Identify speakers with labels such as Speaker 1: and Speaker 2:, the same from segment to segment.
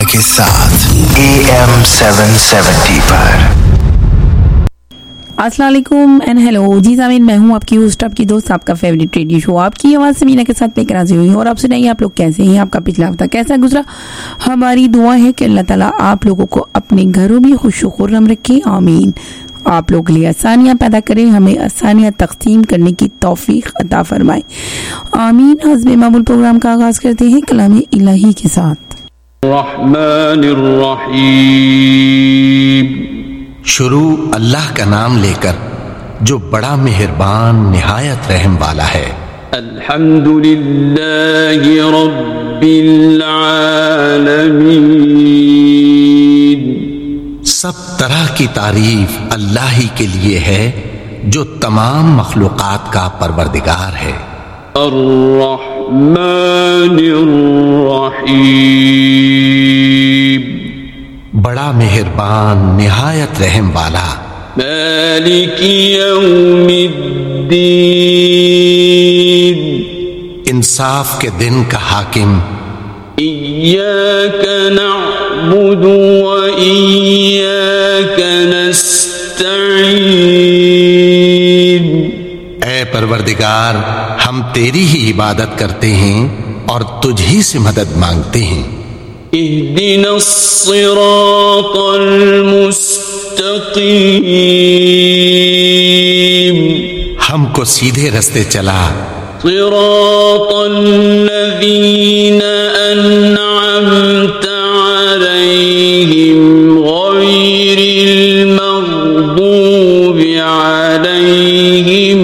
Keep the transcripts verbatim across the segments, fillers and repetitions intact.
Speaker 1: के साथ A M seven seventy पर।
Speaker 2: अस्सलाम वालेकुम एंड हेलो जी सामीन, मैं हूँ आपकी होस्ट, आपकी दोस्त, आपका फेवरेट रेडियो शो आपकी आवाज़ समीना के साथ लेकर हाजिर हुई। और आप सुनाइए, आप लोग कैसे हैं, आपका पिछला हफ्ता कैसा गुजरा। हमारी दुआ है कि अल्लाह ताला आप लोगों को अपने घरों में खुश खुर्रम रखे, आमीन। आप लोगों के लिए आसानियाँ पैदा करें, हमें आसानियाँ तक़सीम करने की तौफीक अता फरमाए, आमीन। हज़्ब मामूल प्रोग्राम का आगाज़ करते हैं कलाम इलाही के साथ।
Speaker 3: रहमानिर रहीम।
Speaker 1: शुरू अल्लाह का नाम लेकर जो बड़ा मेहरबान निहायत रहम वाला है।
Speaker 3: अल्हम्दुलिल्लाहि रब्बिल आलमीन।
Speaker 1: सब तरह की तारीफ अल्लाह ही के लिए है जो तमाम मखलूकात का परवरदिगार है।
Speaker 3: अर्रहमानिर रहीम।
Speaker 1: बड़ा मेहरबान निहायत रहम वाला।
Speaker 3: मालिकी यौमिद्दीन।
Speaker 1: इंसाफ के दिन का हाकिम।
Speaker 3: इय्याक नअबुदु व इय्याक नस्तईन।
Speaker 1: ऐ परवरदिगार, हम तेरी ही इबादत करते हैं और तुझ ही से मदद मांगते हैं।
Speaker 3: इहदिनस सिरातल मुस्तकीम।
Speaker 1: हमको सीधे रास्ते चला।
Speaker 3: सिरातल लज़ीना अन्अमता अलैहिम गैरिल मग़दूबि अलैहिम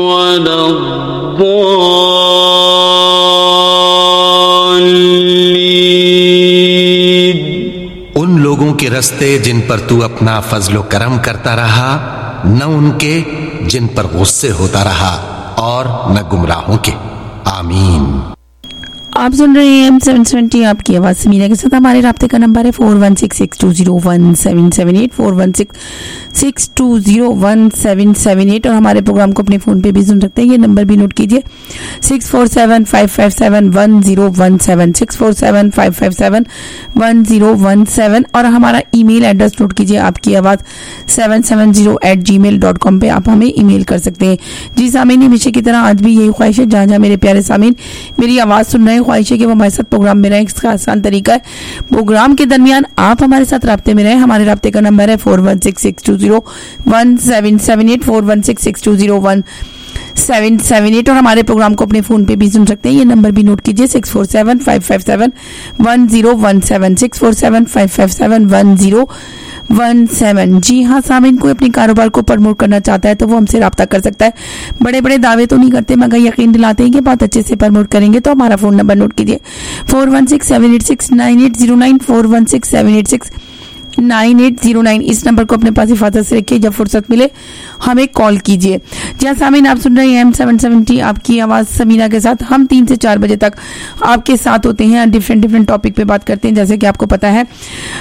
Speaker 3: वलद्दाल्लीन।
Speaker 1: उन लोगों के रास्ते जिन पर तू अपना फजलो करम करता रहा, न उनके जिन पर गुस्से होता रहा और न गुमराहों के, आमीन।
Speaker 2: आप सुन रहे हैं एम सेवन सेवेंटी, आपकी आवाज़ समीना के साथ। हमारे राब्ते का नंबर है four one six six two zero one seven seven eight, four one six six two zero one seven seven eight. और हमारे प्रोग्राम को अपने फ़ोन पे भी सुन सकते हैं, ये नंबर भी नोट कीजिए, six four seven five five seven one zero one seven, six four seven five five seven one zero one seven. और हमारा ईमेल एड्रेस नोट कीजिए, आपकी आवाज़ seven seven zero eight Gmail dot com पर आप हमें email कर सकते हैं। जी सामीन, हमेशा की तरह आज भी यही ख्वाहिश है, जहाँ जहाँ मेरे प्यारे सामीन मेरी आवाज़ सुन रहे हैं, ख्वाहिश है कि वो हमारे साथ प्रोग्राम में रहें। इसका आसान तरीका है, प्रोग्राम के दरमियान आप हमारे साथ राब्ते में रहें। हमारे राब्ते का नंबर है four one six six two zero one seven seven eight, four one six six two zero one seven seven eight. और हमारे प्रोग्राम को अपने फोन पे भी सुन सकते हैं, ये नंबर भी नोट कीजिए, six four seven five five seven one zero one seven, six four seven five five seven one zero one seven. जी हाँ सामीन, कोई अपने कारोबार को प्रमोट करना चाहता है तो वो हमसे रब्ता कर सकता है। बड़े बड़े दावे तो नहीं करते, मगर यकीन दिलाते हैं कि बहुत अच्छे से प्रमोट करेंगे। तो हमारा फोन नंबर नोट कीजिए, four one six seven eight six nine eight zero nine, four one six seven eight six nine eight zero nine. इस नंबर को अपने पास हिफाजत से रखिए, जब फुर्सत मिले हमें कॉल कीजिए। जहाँ सामीन, आप सुन रहे हैं एम सेवन सेवेंटी, आपकी आवाज़ समीना के साथ। हम तीन से चार बजे तक आपके साथ होते हैं, डिफरेंट डिफरेंट टॉपिक पे बात करते हैं। जैसे कि आपको पता है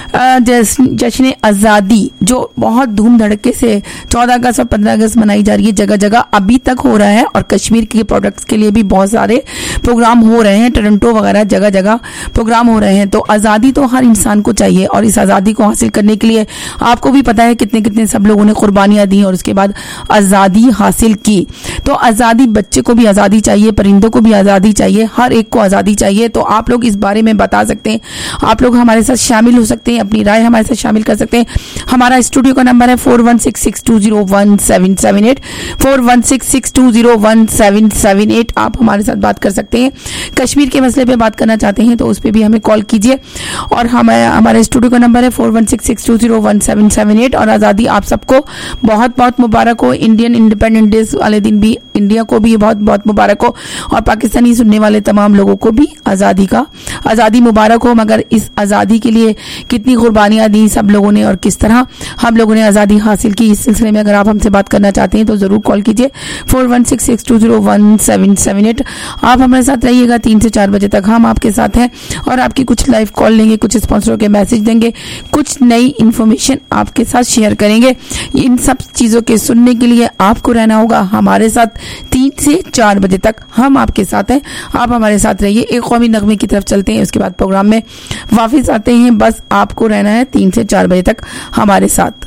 Speaker 2: जश्न आज़ादी जो बहुत धूम धड़के से चौदह अगस्त और पंद्रह अगस्त मनाई जा रही है, जगह जगह अभी तक हो रहा है। और कश्मीर के प्रोडक्ट्स के लिए भी बहुत सारे प्रोग्राम हो रहे हैं, टोरंटो वगैरह जगह जगह प्रोग्राम हो रहे हैं। तो आज़ादी तो हर इंसान को चाहिए, और इस आज़ादी को हासिल करने के लिए आपको भी पता है कितने कितने सब लोगों ने कुर्बानियां दी और उसके बाद आज़ादी हासिल की। तो आज़ादी, बच्चे को भी आज़ादी चाहिए, परिंदों को भी आज़ादी चाहिए, हर एक को आज़ादी चाहिए। तो आप लोग इस बारे में बता सकते हैं, आप लोग हमारे साथ शामिल हो सकते हैं, अपनी राय हमारे साथ शामिल कर सकते हैं। हमारा स्टूडियो का नंबर है four one six six two zero one seven seven eight, four one six six two zero one seven seven eight. आप हमारे साथ बात कर सकते हैं। कश्मीर के मसले पे बात करना चाहते हैं तो उस पर भी हमें कॉल कीजिए। और हमारे हमारे स्टूडियो का नंबर है four one six six two zero one seven seven eight. और आज़ादी आप सबको बहुत बहुत मुबारक हो। इंडियन इंडिपेंडेंस डे वाले दिन भी इंडिया को भी बहुत बहुत मुबारक हो, और पाकिस्तानी सुनने वाले तमाम लोगों को भी आज़ादी का आज़ादी मुबारक हो। मगर इस आज़ादी के लिए कितनी कुर्बानियाँ दी सब लोगों ने और किस तरह हम लोगों ने आज़ादी हासिल की, इस सिलसिले में अगर आप हमसे बात करना चाहते हैं तो ज़रूर कॉल कीजिए, four one six six two zero one seven seven eight. आप हमारे साथ रहिएगा तीन से चार बजे तक, हम आपके साथ हैं और आपकी कुछ लाइव कॉल लेंगे, कुछ स्पॉन्सरों के मैसेज देंगे, कुछ नई इन्फॉर्मेशन आपके साथ शेयर करेंगे। इन सब चीज़ों के सुनने के लिए आपको रहना होगा हमारे साथ तीन से चार बजे तक। हम आपके साथ हैं, आप हमारे साथ रहिए। एक कौमी नगमे की तरफ चलते हैं, उसके बाद प्रोग्राम में वापस आते हैं। बस आपको रहना है तीन से चार बजे तक हमारे साथ।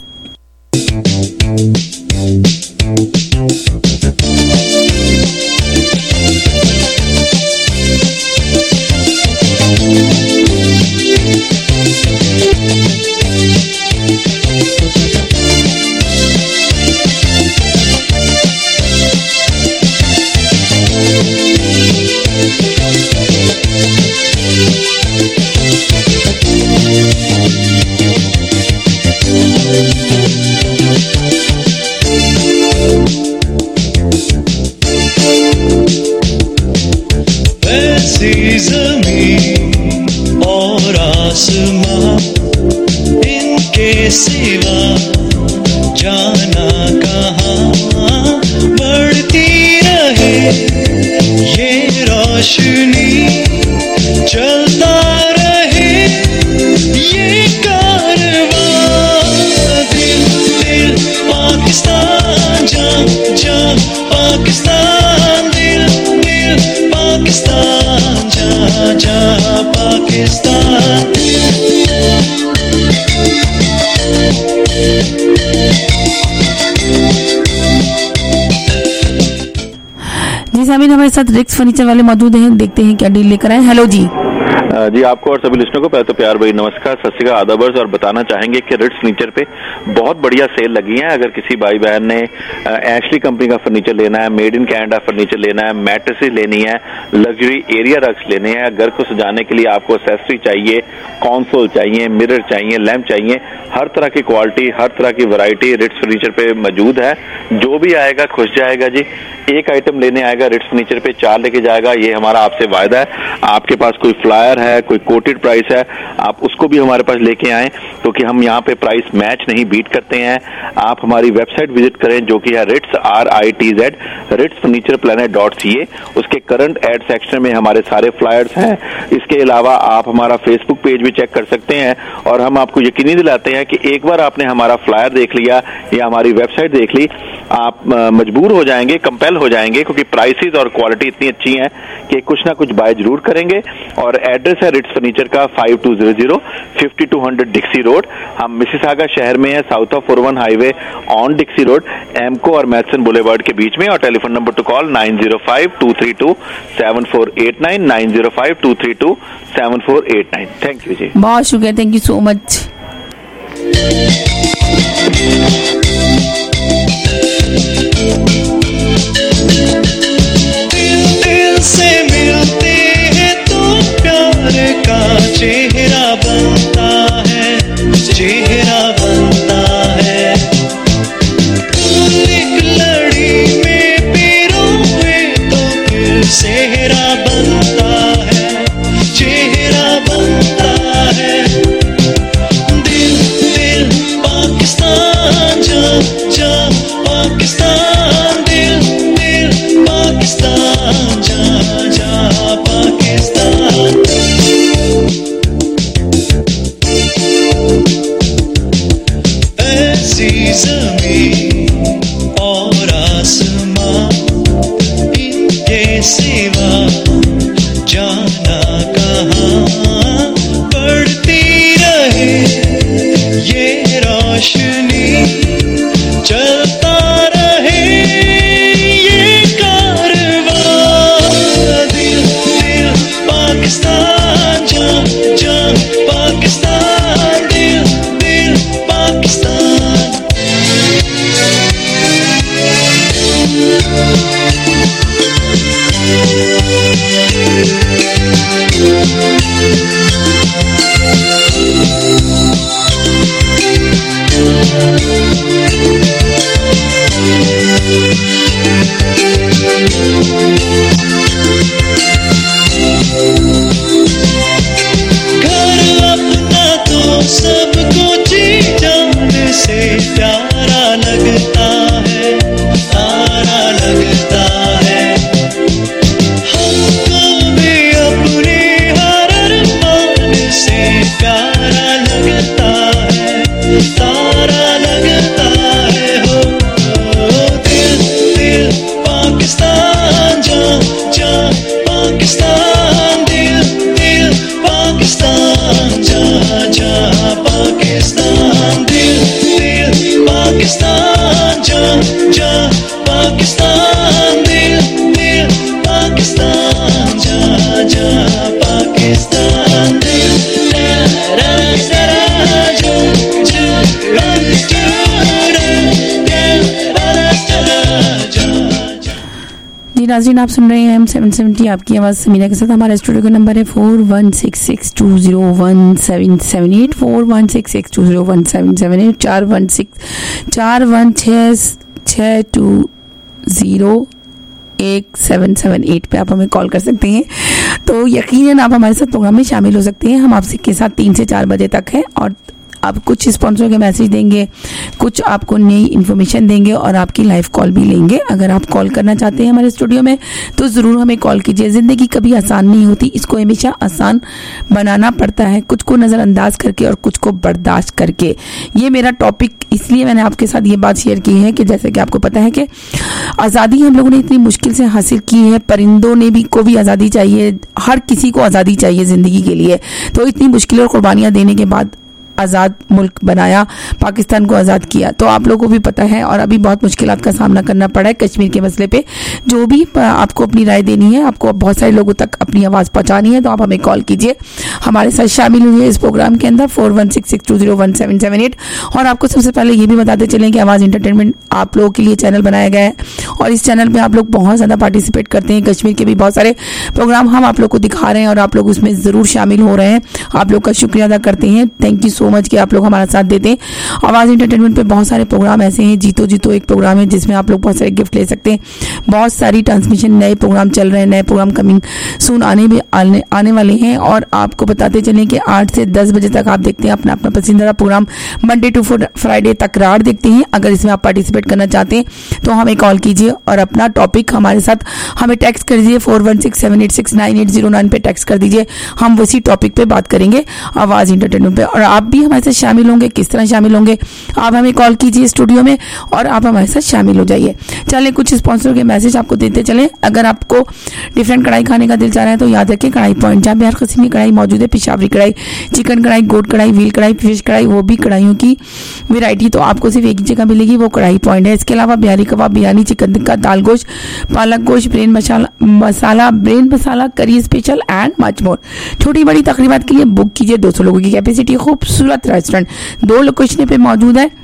Speaker 4: ज़मीन और आसमां इनके सिवा जाना कहाँ, बढ़ती रहे ये रोशनी, चलता रहे ये कारवां। दिल दिल पाकिस्तान, जा जा पाकिस्तान, दिल दिल पाकिस्तान, जा जा पाकिस्तान।
Speaker 2: जी सामीन, हमारे साथ रिक्स फर्नीचर वाले मौजूद हैं, देखते हैं क्या डील लेकर आए। हेलो जी।
Speaker 5: जी आपको और सभी लिस्टनों को पहले तो प्यार भरी नमस्कार, सत श्री अकाल, आदाब और बताना चाहेंगे कि रिट्स फर्नीचर पे बहुत बढ़िया सेल लगी है। अगर किसी भाई बहन ने एशली कंपनी का फर्नीचर लेना है, मेड इन कैनेडा फर्नीचर लेना है, मैट्रेसेस लेनी है, लग्जरी एरिया रक्स लेने हैं, घर को सजाने के लिए आपको एक्सेसरी चाहिए, कंसोल चाहिए, मिरर चाहिए, लैंप चाहिए, हर तरह की क्वालिटी, हर तरह की वैरायटी रिट्स फर्नीचर पे मौजूद है। जो भी आएगा खुश जाएगा जी। एक आइटम लेने आएगा रिट्स फर्नीचर पे चार लेके जाएगा, ये हमारा आपसे वायदा है। आपके पास कोई फ्लायर है, कोई कोटेड प्राइस है, आप उसको भी हमारे पास लेके आएं, क्योंकि तो हम यहाँ पे प्राइस मैच नहीं बीट करते हैं। आप हमारी वेबसाइट विजिट करें जो कि है Ritz R I T Z Ritz furniture planet dot C A. उसके करंट एड सेक्शन में हमारे सारे फ्लायर्स हैं। इसके अलावा आप हमारा फेसबुक पेज भी चेक कर सकते हैं, और हम आपको यकीनी दिलाते हैं कि एक बार आपने हमारा फ्लायर देख लिया या हमारी वेबसाइट देख ली, आप मजबूर हो जाएंगे, कंपेल हो जाएंगे, क्योंकि प्राइसेस और क्वालिटी इतनी अच्छी है कि कुछ ना कुछ बाय जरूर करेंगे। और एड्रेस है रिट्स फर्नीचर का five two zero zero fifty two hundred Dixie road. हम मिसिसागा शहर में है, south of four one highway on Dixie road, एमको और मैथसन बुलेवर्ड के बीच में। और telephone number to call nine zero five two three two seven four eight nine nine zero five two three two seven four eight nine. Thank you जी,
Speaker 2: बहुत शुक्रिया, thank you so much.
Speaker 4: दिल से मिलते हैं तो प्यार का चेहरा बनता है, चेहरा बनता है। एक लड़ी में पिरोए तो फिर सेहरा बनता है, चेहरा बनता है। दिल दिल पाकिस्तान, जा जा पाकिस्तान, दिल दिल पाकिस्तान, जा जा पाकिस्तान।
Speaker 2: जी नाज़रीन, आप सुन रहे हैं एम सेवन सेवेंटी आपकी आवाज़ समीना के साथ। हमारा स्टूडियो का नंबर है four one six six two zero one seven seven eight, four one six six two zero one seven seven eight, चार वन सिक्स चार वन छः छः टू ज़ीरो एक सेवन सेवन एट पे आप हमें कॉल कर सकते हैं। तो यकीनन आप हमारे साथ प्रोग्राम में शामिल हो सकते हैं। हम आपसे के साथ तीन से चार बजे तक हैं और आप कुछ स्पॉन्सर के मैसेज देंगे, कुछ आपको नई इन्फॉर्मेशन देंगे और आपकी लाइव कॉल भी लेंगे। अगर आप कॉल करना चाहते हैं हमारे स्टूडियो में तो ज़रूर हमें कॉल कीजिए। ज़िंदगी कभी आसान नहीं होती, इसको हमेशा आसान बनाना पड़ता है, कुछ को नज़रअंदाज करके और कुछ को बर्दाश्त करके। ये मेरा टॉपिक इसलिए मैंने आपके साथ ये बात शेयर की है कि जैसे कि आपको पता है कि आज़ादी हम लोगों ने इतनी मुश्किल से हासिल की है। परिंदों ने भी को भी आज़ादी चाहिए, हर किसी को आज़ादी चाहिए ज़िंदगी के लिए। तो इतनी मुश्किल और कुर्बानियाँ देने के बाद आज़ाद मुल्क बनाया, पाकिस्तान को आज़ाद किया। तो आप लोगों को भी पता है और अभी बहुत मुश्किलात का सामना करना पड़ा है कश्मीर के मसले पे। जो भी आपको अपनी राय देनी है, आपको बहुत सारे लोगों तक अपनी आवाज़ पहुंचानी है, तो आप हमें कॉल कीजिए, हमारे साथ शामिल हुए इस प्रोग्राम के अंदर four one six six two zero one seven seven eight. और आपको सबसे पहले ये भी बताते चलें कि आवाज़ इंटरटेनमेंट आप लोगों के लिए चैनल बनाया गया है और इस चैनल पर आप लोग बहुत ज़्यादा पार्टिसिपेट करते हैं। कश्मीर के भी बहुत सारे प्रोग्राम हम आप लोग को दिखा रहे हैं और आप लोग उसमें ज़रूर शामिल हो रहे हैं। आप लोग का शुक्रिया अदा करते हैं। थैंक यू सो मच कि आप लोग हमारा साथ देते हैं। आवाज़ इंटरटेनमेंट पे बहुत सारे प्रोग्राम ऐसे हैं, जीतो जीतो एक प्रोग्राम है जिसमें आप लोग बहुत सारे गिफ्ट ले सकते हैं। बहुत सारी ट्रांसमिशन नए प्रोग्राम चल रहे हैं, नए प्रोग्राम कमिंग सून आने भी आने, आने वाले हैं। और आपको बताते चलें कि आठ से दस बजे तक आप देखते हैं अपना अपना पसंदीदा प्रोग्राम मंडे टू फ्राइडे तकरार देखते हैं। अगर इसमें आप पार्टिसिपेट करना चाहते हैं तो हमें कॉल कीजिए और अपना टॉपिक हमारे साथ हमें टेक्स्ट कर दीजिए, four one six seven eight six nine eight zero nine पे टेक्स्ट कर दीजिए। हम उसी टॉपिक पे बात करेंगे आवाज़ इंटरटेनमेंट पे। और आप भी हमारे साथ शामिल होंगे, किस तरह शामिल होंगे, आप हमें कॉल कीजिए स्टूडियो में और आप हमारे साथ शामिल हो जाइए। चलें कुछ स्पॉन्सर के मैसेज आपको देते चलें। अगर आपको डिफरेंट कढ़ाई खाने का दिल चाह रहा है तो याद रखिए कढ़ाई पॉइंट, जहाँ पे हर किस्म की कढ़ाई मौजूद है। पिशावरी कढ़ाई, चिकन कढ़ाई, गोट कढ़ाई, व्हील कढ़ाई, फिश कढ़ाई, वो भी कढ़ाइयों की वैरायटी तो आपको सिर्फ एक ही जगह मिलेगी, वो कढ़ाई पॉइंट है। इसके अलावा बिहारी कबाब, बिरयानी, चिकन टिक्का, दाल गोश्त, पालक गोश्त, brain masala masala brain masala curry special and much more. छोटी बड़ी तकरीबात के लिए बुक कीजिए। दो सौ लोगों की कैपेसिटी, खूबसूरत रेस्टोरेंट दो लोकेशन पे मौजूद है।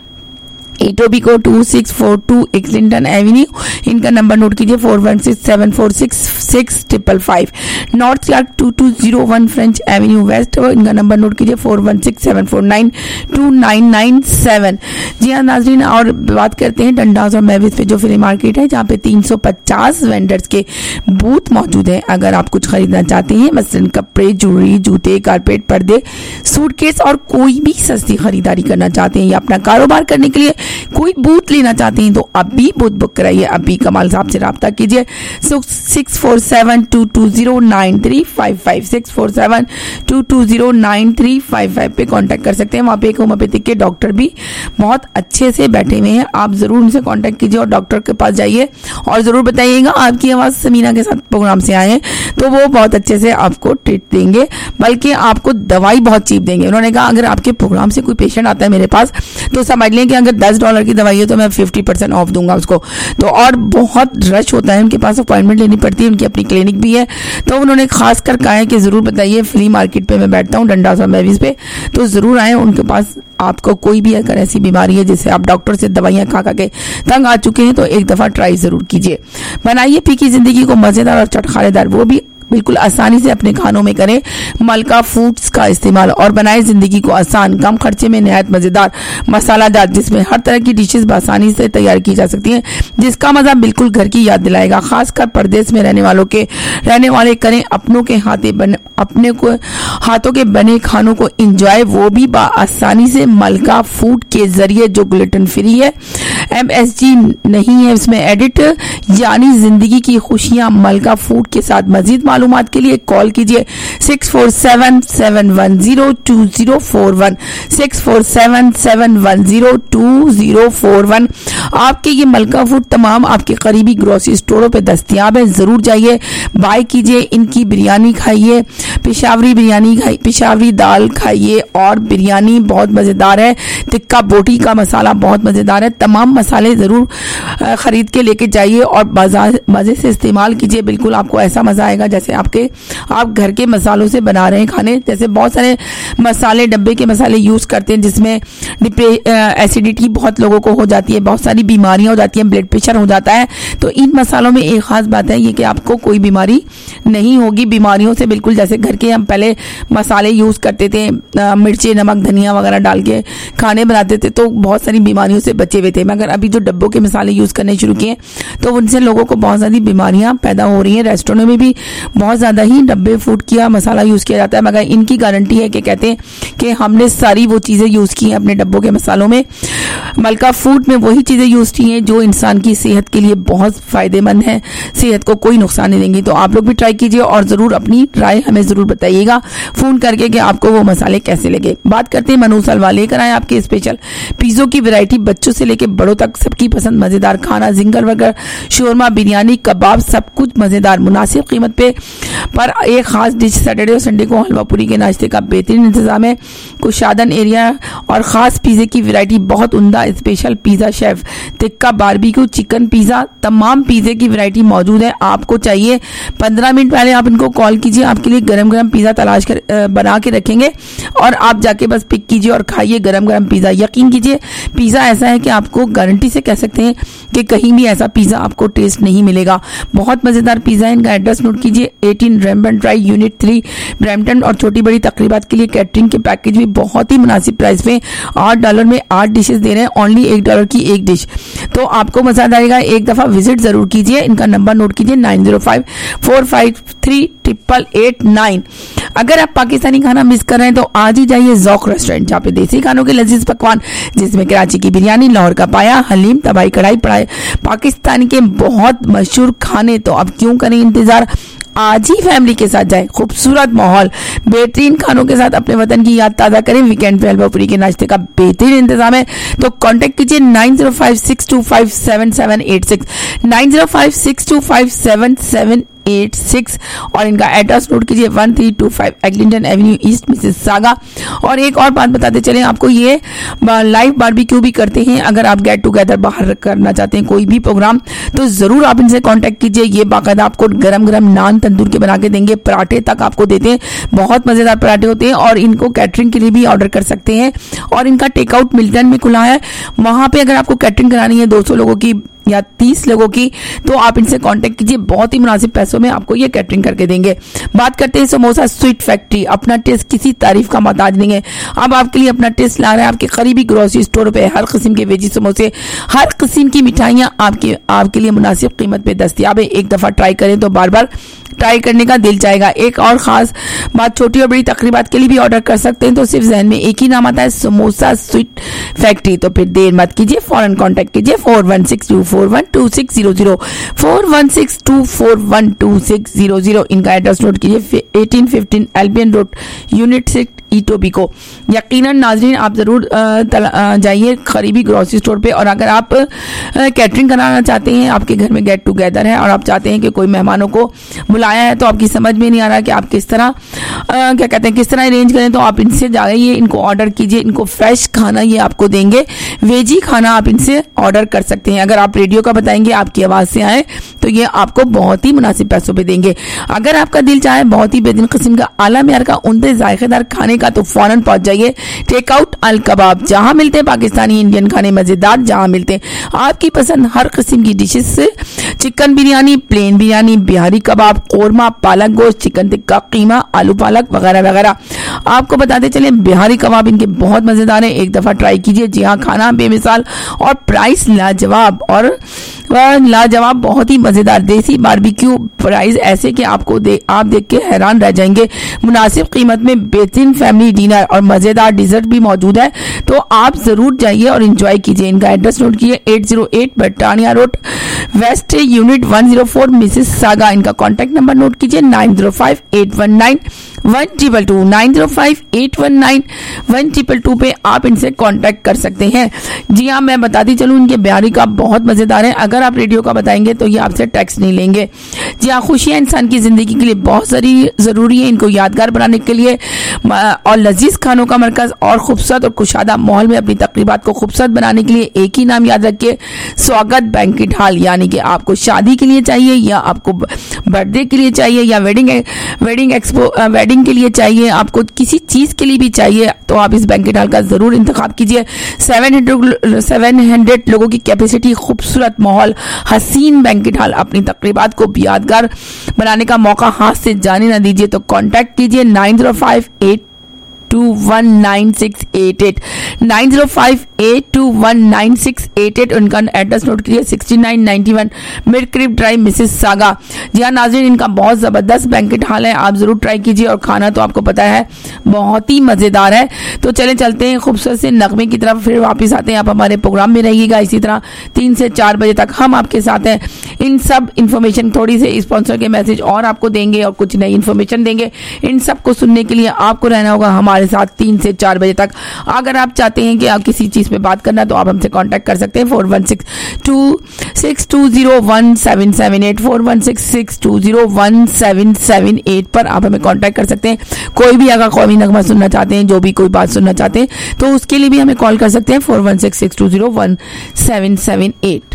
Speaker 2: Etobicoke two six four two Eglinton avenue, इनका नंबर नोट कीजिए four one six seven four six six triple five. North Clark two two zero one French avenue west, इनका नंबर नोट कीजिए four one six seven four nine two nine nine seven. जी हाँ नाजरीन, और बात करते हैं डंडास और मेविस पे जो फ्री मार्केट है, जहाँ पे तीन सौ पचास वेंडर्स के बूथ मौजूद है। अगर आप कुछ खरीदना चाहते हैं, मसलन कपड़े, ज्वेलरी, जूते, कारपेट, पर्दे, सूटकेस और कोई भी सस्ती खरीदारी करना चाहते हैं या अपना कारोबार करने के लिए कोई बूथ लेना चाहते हैं तो अभी बूथ बुक कराइए। अभी कमाल साहब से रब्ता कीजिए six four seven two two zero nine three five five, six four seven two two zero nine three five five पे कांटेक्ट कर सकते हैं। वहाँ पे एक होम्योपैथिक के डॉक्टर भी बहुत अच्छे से बैठे हुए हैं। आप जरूर उनसे कांटेक्ट कीजिए और डॉक्टर के पास जाइए और जरूर बताइएगा आपकी आवाज़ समीना के साथ प्रोग्राम से आए हैं, तो वो बहुत अच्छे से आपको ट्रीट देंगे, बल्कि आपको दवाई बहुत चीप देंगे। उन्होंने कहा अगर आपके प्रोग्राम से कोई पेशेंट आता है मेरे पास तो समझ लें कि अगर दस डॉलर की दवाई है तो मैं फिफ्टी परसेंट ऑफ दूंगा उसको। तो और बहुत रश होता है, उनके पास अपॉइंटमेंट लेनी पड़ती है, उनकी अपनी क्लिनिक भी है। तो उन्होंने खास कर कहा है कि जरूर बताइए, फ्ली मार्केट पे मैं बैठता हूँ डंडास और मेविस पे, तो जरूर आए उनके पास। आपको कोई भी अगर ऐसी बीमारी है जिससे आप डॉक्टर से दवाइयां खा खा के तंग आ चुके हैं तो एक दफा ट्राई जरूर कीजिए। बनाइए फीकी जिंदगी को मजेदार और चटखारेदार, वो भी बिल्कुल आसानी से अपने खानों में करें मलका फूड्स का इस्तेमाल और बनाए जिंदगी को आसान, कम खर्चे में नहायत मजेदार मसालादार, जिसमें हर तरह की डिशेस आसानी से तैयार की जा सकती हैं, जिसका मजा बिल्कुल घर की याद दिलाएगा। खासकर परदेश में रहने वालों के रहने वाले करें अपनों के हाथे बने अपने को हाथों के बने खानों को इंजॉय, वो भी आसानी से मलका फूड के जरिए, जो ग्लूटेन फ्री है, एम एस जी नहीं है इसमें एडिट, यानी जिंदगी की खुशियां मलका फूड के साथ। मजीद मालूमात के लिए कॉल कीजिए six four seven seven one zero two zero four one, six four seven seven one zero two zero four one. आपके ये मलका फूड तमाम आपके करीबी ग्रोसरी स्टोरों पे दस्तयाब है, जरूर जाइए, बाय कीजिए। इनकी बिरयानी खाइए, पिशावरी बिरयानी खाइए, पिशावरी दाल खाइए और बिरयानी बहुत मजेदार है। टिक्का बोटी का मसाला बहुत मजेदार है। तमाम मसाले जरूर खरीद के लेके जाइए और मजे से इस्तेमाल कीजिए। बिल्कुल आपको ऐसा मजा आएगा जैसे जैसे आपके आप घर के मसालों से बना रहे हैं खाने, जैसे बहुत सारे मसाले डब्बे के मसाले यूज करते हैं जिसमें एसिडिटी बहुत लोगों को हो जाती है, बहुत सारी बीमारियां हो जाती हैं, ब्लड प्रेशर हो जाता है। तो इन मसालों में एक खास बात है ये कि आपको कोई बीमारी नहीं होगी, बीमारियों से बिल्कुल जैसे घर के हम पहले मसाले यूज करते थे, मिर्ची नमक धनिया वगैरह डाल के खाने बनाते थे तो बहुत सारी बीमारियों से बचे हुए थे। मगर अभी जो डब्बों के मसाले यूज करने शुरू किए तो उनसे लोगों को बहुत सारी बीमारियां पैदा हो रही हैं। रेस्टोरेंट में भी बहुत ज्यादा ही डब्बे फूड किया मसाला यूज किया जाता है, मगर इनकी गारंटी है कि कहते हैं कि हमने सारी वो चीजें यूज की हैं अपने डब्बों के मसालों में, मलका फूड में वही चीजें यूज की हैं जो इंसान की सेहत के लिए बहुत फायदेमंद है, सेहत को कोई नुकसान नहीं देंगी। तो आप लोग भी ट्राई कीजिए और जरूर अपनी राय हमें जरूर बताइएगा फोन करके कि आपको वो मसाले कैसे लगे। बात करते हैं मनूस हलवा, लेकर आए आपके स्पेशल पिज्जों की वैरायटी, बच्चों से लेकर बड़ों तक सबकी पसंद, मजेदार खाना, जिंगर बर्गर, शोरमा, बिरयानी, कबाब, सब कुछ मजेदार मुनासिब कीमत पे। पर एक खास डिश सैटरडे और संडे को हलवा पूरी के नाश्ते का बेहतरीन इंतजाम है। कुशादन एरिया और खास पिज्जे की वैरायटी, बहुत उम्दा special pizza chef, tikka, barbecue, chicken pizza, तमाम पिज्जे की वैरायटी मौजूद है। आपको चाहिए पंद्रह मिनट पहले आप इनको कॉल कीजिए, आपके लिए गरम गरम पिज्जा तलाश कर बना के रखेंगे और आप जाके बस पिक कीजिए और खाइए गरम गरम पिज्जा। यकीन कीजिए पिज्जा ऐसा है कि आपको गारंटी से कह सकते हैं कि कहीं भी ऐसा पिज्जा आपको टेस्ट नहीं मिलेगा। बहुत मजेदार पिज्जा है। इनका एड्रेस नोट कीजिए, अठारह Rambon drive, unit three, Brampton. और छोटी बड़ी तकरीबात के लिए कैटरिंग के पैकेज भी बहुत ही मुनासिब प्राइस में आठ डॉलर में आठ डिशेस दे रहे हैं, ओनली एक डॉलर की एक डिश। तो आपको मजा आएगा, एक दफा विजिट जरूर कीजिए। इनका नंबर नोट कीजिए, nine zero five four five three triple eight nine. अगर आप पाकिस्तानी खाना मिस कर रहे हैं तो आज ही जाइए ज़ौक रेस्टोरेंट, जहाँ पे देसी खानों के लजीज पकवान जिसमें कराची की बिरयानी, लाहौर का पाया, हलीम, तबाई कढ़ाई, पढ़ाई, पाकिस्तान के बहुत मशहूर खाने। तो अब क्यों करें इंतजार, आज ही फैमिली के साथ जाएं। खूबसूरत माहौल, बेहतरीन खानों के साथ अपने वतन की याद ताज़ा करें। वीकेंड पे हलवा पूरी के नाश्ते का बेहतरीन इंतजाम है। तो कांटेक्ट कीजिए nine zero five six two five seven seven eight six, nine zero five six two five seven seven eight six. और इनका एड्रेस नोट कीजिए, one three two five Eglinton Avenue east, Mississauga. और एक और बात बताते चलें आपको, ये लाइव बारबेक्यू भी करते हैं। अगर आप गेट टुगेदर बाहर करना चाहते हैं कोई भी प्रोग्राम तो जरूर आप इनसे कांटेक्ट कीजिए। ये बाकायदा आपको गरम गरम नान तंदूर के बना के देंगे, पराठे तक आपको देते हैं, बहुत मजेदार पराठे होते हैं। और इनको कैटरिंग के लिए भी ऑर्डर कर सकते हैं। और इनका टेकआउट मिल्टन में खुला है, वहां पे अगर आपको कैटरिंग करानी है दो सौ लोगों की या तीस लोगों की तो आप इनसे कांटेक्ट कीजिए, बहुत ही मुनासिब पैसों में आपको ये कैटरिंग करके देंगे। बात करते हैं समोसा स्वीट फैक्ट्री, अपना टेस्ट किसी तारीफ का मोहताज नहीं है। अब आपके लिए अपना टेस्ट ला रहे हैं आपके करीबी ग्रोसरी स्टोर पे। हर किस्म के वेजी समोसे, हर किस्म की मिठाइयां आपके आपके लिए मुनासिब कीमत पे दस्तियाब है। एक दफा ट्राई करें तो बार बार ट्राई करने का दिल चाहेगा। एक और खास बात, छोटी और बड़ी तकरीबात के लिए भी ऑर्डर कर सकते हैं। तो सिर्फ जहन में एक ही नाम आता है, समोसा स्वीट फैक्ट्री। तो फिर देर मत कीजिए, फौरन कांटेक्ट कीजिए four one six two four one two six zero zero, four one six two four one two six zero zero. इनका एड्रेस नोट कीजिए, eighteen fifteen Albion road, unit six, Etobicoke. यकीनन नाजरीन आप जरूर जाइए करीबी grocery store पे। और अगर आप कैटरिंग कराना चाहते हैं, आपके घर में गेट टुगेदर है और आप चाहते हैं कि कोई मेहमानों को बुलाया है तो आपकी समझ में नहीं आ रहा कि आप किस तरह आ, क्या कहते हैं किस तरह अरेंज करें, तो आप इनसे जाइए, इनको ऑर्डर कीजिए। इनको फ्रेश खाना ये आपको देंगे, वेजी खाना आप इनसे ऑर्डर कर सकते हैं। अगर आप रेडियो का बताएंगे, आपकी आवाज से आए तो ये आपको बहुत ही मुनासिब पैसों पे देंगे। अगर आपका दिल चाहे बहुत ही बेहतरीन किस्म का आला मेयार का उम्दे जायकेदार खाने का तो फौरन पहुंच जाइए टेकआउट अल कबाब, जहां मिलते हैं पाकिस्तानी इंडियन खाने मजेदार, जहां मिलते हैं आपकी पसंद हर किस्म की dishes, chicken biryani, plain biryani, Bihari kebab, korma, पालक गोश्त, चिकन टिक्का, कीमा, आलू पालक वगैरह वगैरह। आपको बताते चले बिहारी कबाब इनके बहुत मजेदार है, एक दफा ट्राई कीजिए। जी हाँ, खाना बेमिसाल और प्राइस लाजवाब, और लाजवाब बहुत ही मजेदार। देसी बारबेक्यू प्राइस ऐसे कि आपको दे, आप देख के हैरान रह जाएंगे। मुनासिब कीमत में बेहतरीन फैमिली डिनर और मजेदार डिजर्ट भी मौजूद है। तो आप जरूर जाइए और एंजॉय कीजिए। इनका एड्रेस नोट कीजिए, eight zero eight Britannia road west, unit one zero four, Mississauga. इनका कॉन्टैक्ट नंबर नोट कीजिए, nine zero five eight one nine one triple two, nine zero five eight one nine one triple two पे आप इनसे contact कर सकते हैं। जी हाँ, मैं बताती चलूं इनके बिहारी का बहुत मजेदार है। अगर अगर आप रेडियो का बताएंगे तो ये आपसे टैक्स नहीं लेंगे। जी हाँ, खुशियाँ इंसान की ज़िंदगी के लिए बहुत सारी ज़रूरी है। इनको यादगार बनाने के लिए और लजीज खानों का मरकज़ और खूबसूरत और कुशादा माहौल में अपनी तकरीबात को खूबसूरत बनाने के लिए एक ही नाम याद रखिए, स्वागत बैंक्वेट हॉल। यानी कि आपको शादी के लिए चाहिए या आपको बर्थडे के लिए चाहिए या वेडिंग वेडिंग एक्सपो वेडिंग के लिए चाहिए, आपको किसी चीज़ के लिए भी चाहिए, तो आप इस बैंक्वेट हॉल का ज़रूर इंतखाब कीजिए। सेवन हंड्रेड सेवन हंड्रेड लोगों की कैपेसिटी, खूबसूरत माहौल, हसीन बैंक्वेट हॉल। अपनी तकरीबात को यादगार बनाने का मौका हाथ से जाने ना दीजिए, तो कांटेक्ट कीजिए nine zero five eight two one nine six eight eight nine zero five eight two one nine six eight eight. उनका एड्रेस नोट करिए, sixty nine ninety one Millcreek drive, Mississauga. जी हाँ नाज़रीन, इनका बहुत ज़बरदस्त banquet hall है, आप ज़रूर ट्राई कीजिए। और खाना तो आपको पता है बहुत ही मज़ेदार है। तो चले चलते हैं खूबसूरत से नगमे की तरफ, फिर वापस आते हैं। आप हमारे प्रोग्राम में रहिएगा इसी तरह तीन से चार बजे तक हम आपके साथ हैं। इन सब इन्फॉर्मेशन, थोड़ी से स्पॉन्सर के मैसेज और आपको देंगे और कुछ नई इन्फॉर्मेशन देंगे। इन सब को सुनने के लिए आपको रहना होगा हमारे साथ तीन से चार बजे तक। अगर आप चाहते हैं कि आप किसी चीज पे बात करना, तो आप हमसे कांटेक्ट कर सकते हैं four one six two six two zero one seven seven eight four one six six two zero one seven seven eight पर आप हमें कांटेक्ट कर सकते हैं। कोई भी अगर कौमी नगमा सुनना चाहते हैं, जो भी कोई बात सुनना चाहते हैं, तो उसके लिए भी हमें कॉल कर सकते हैं four one six six two zero one seven seven eight.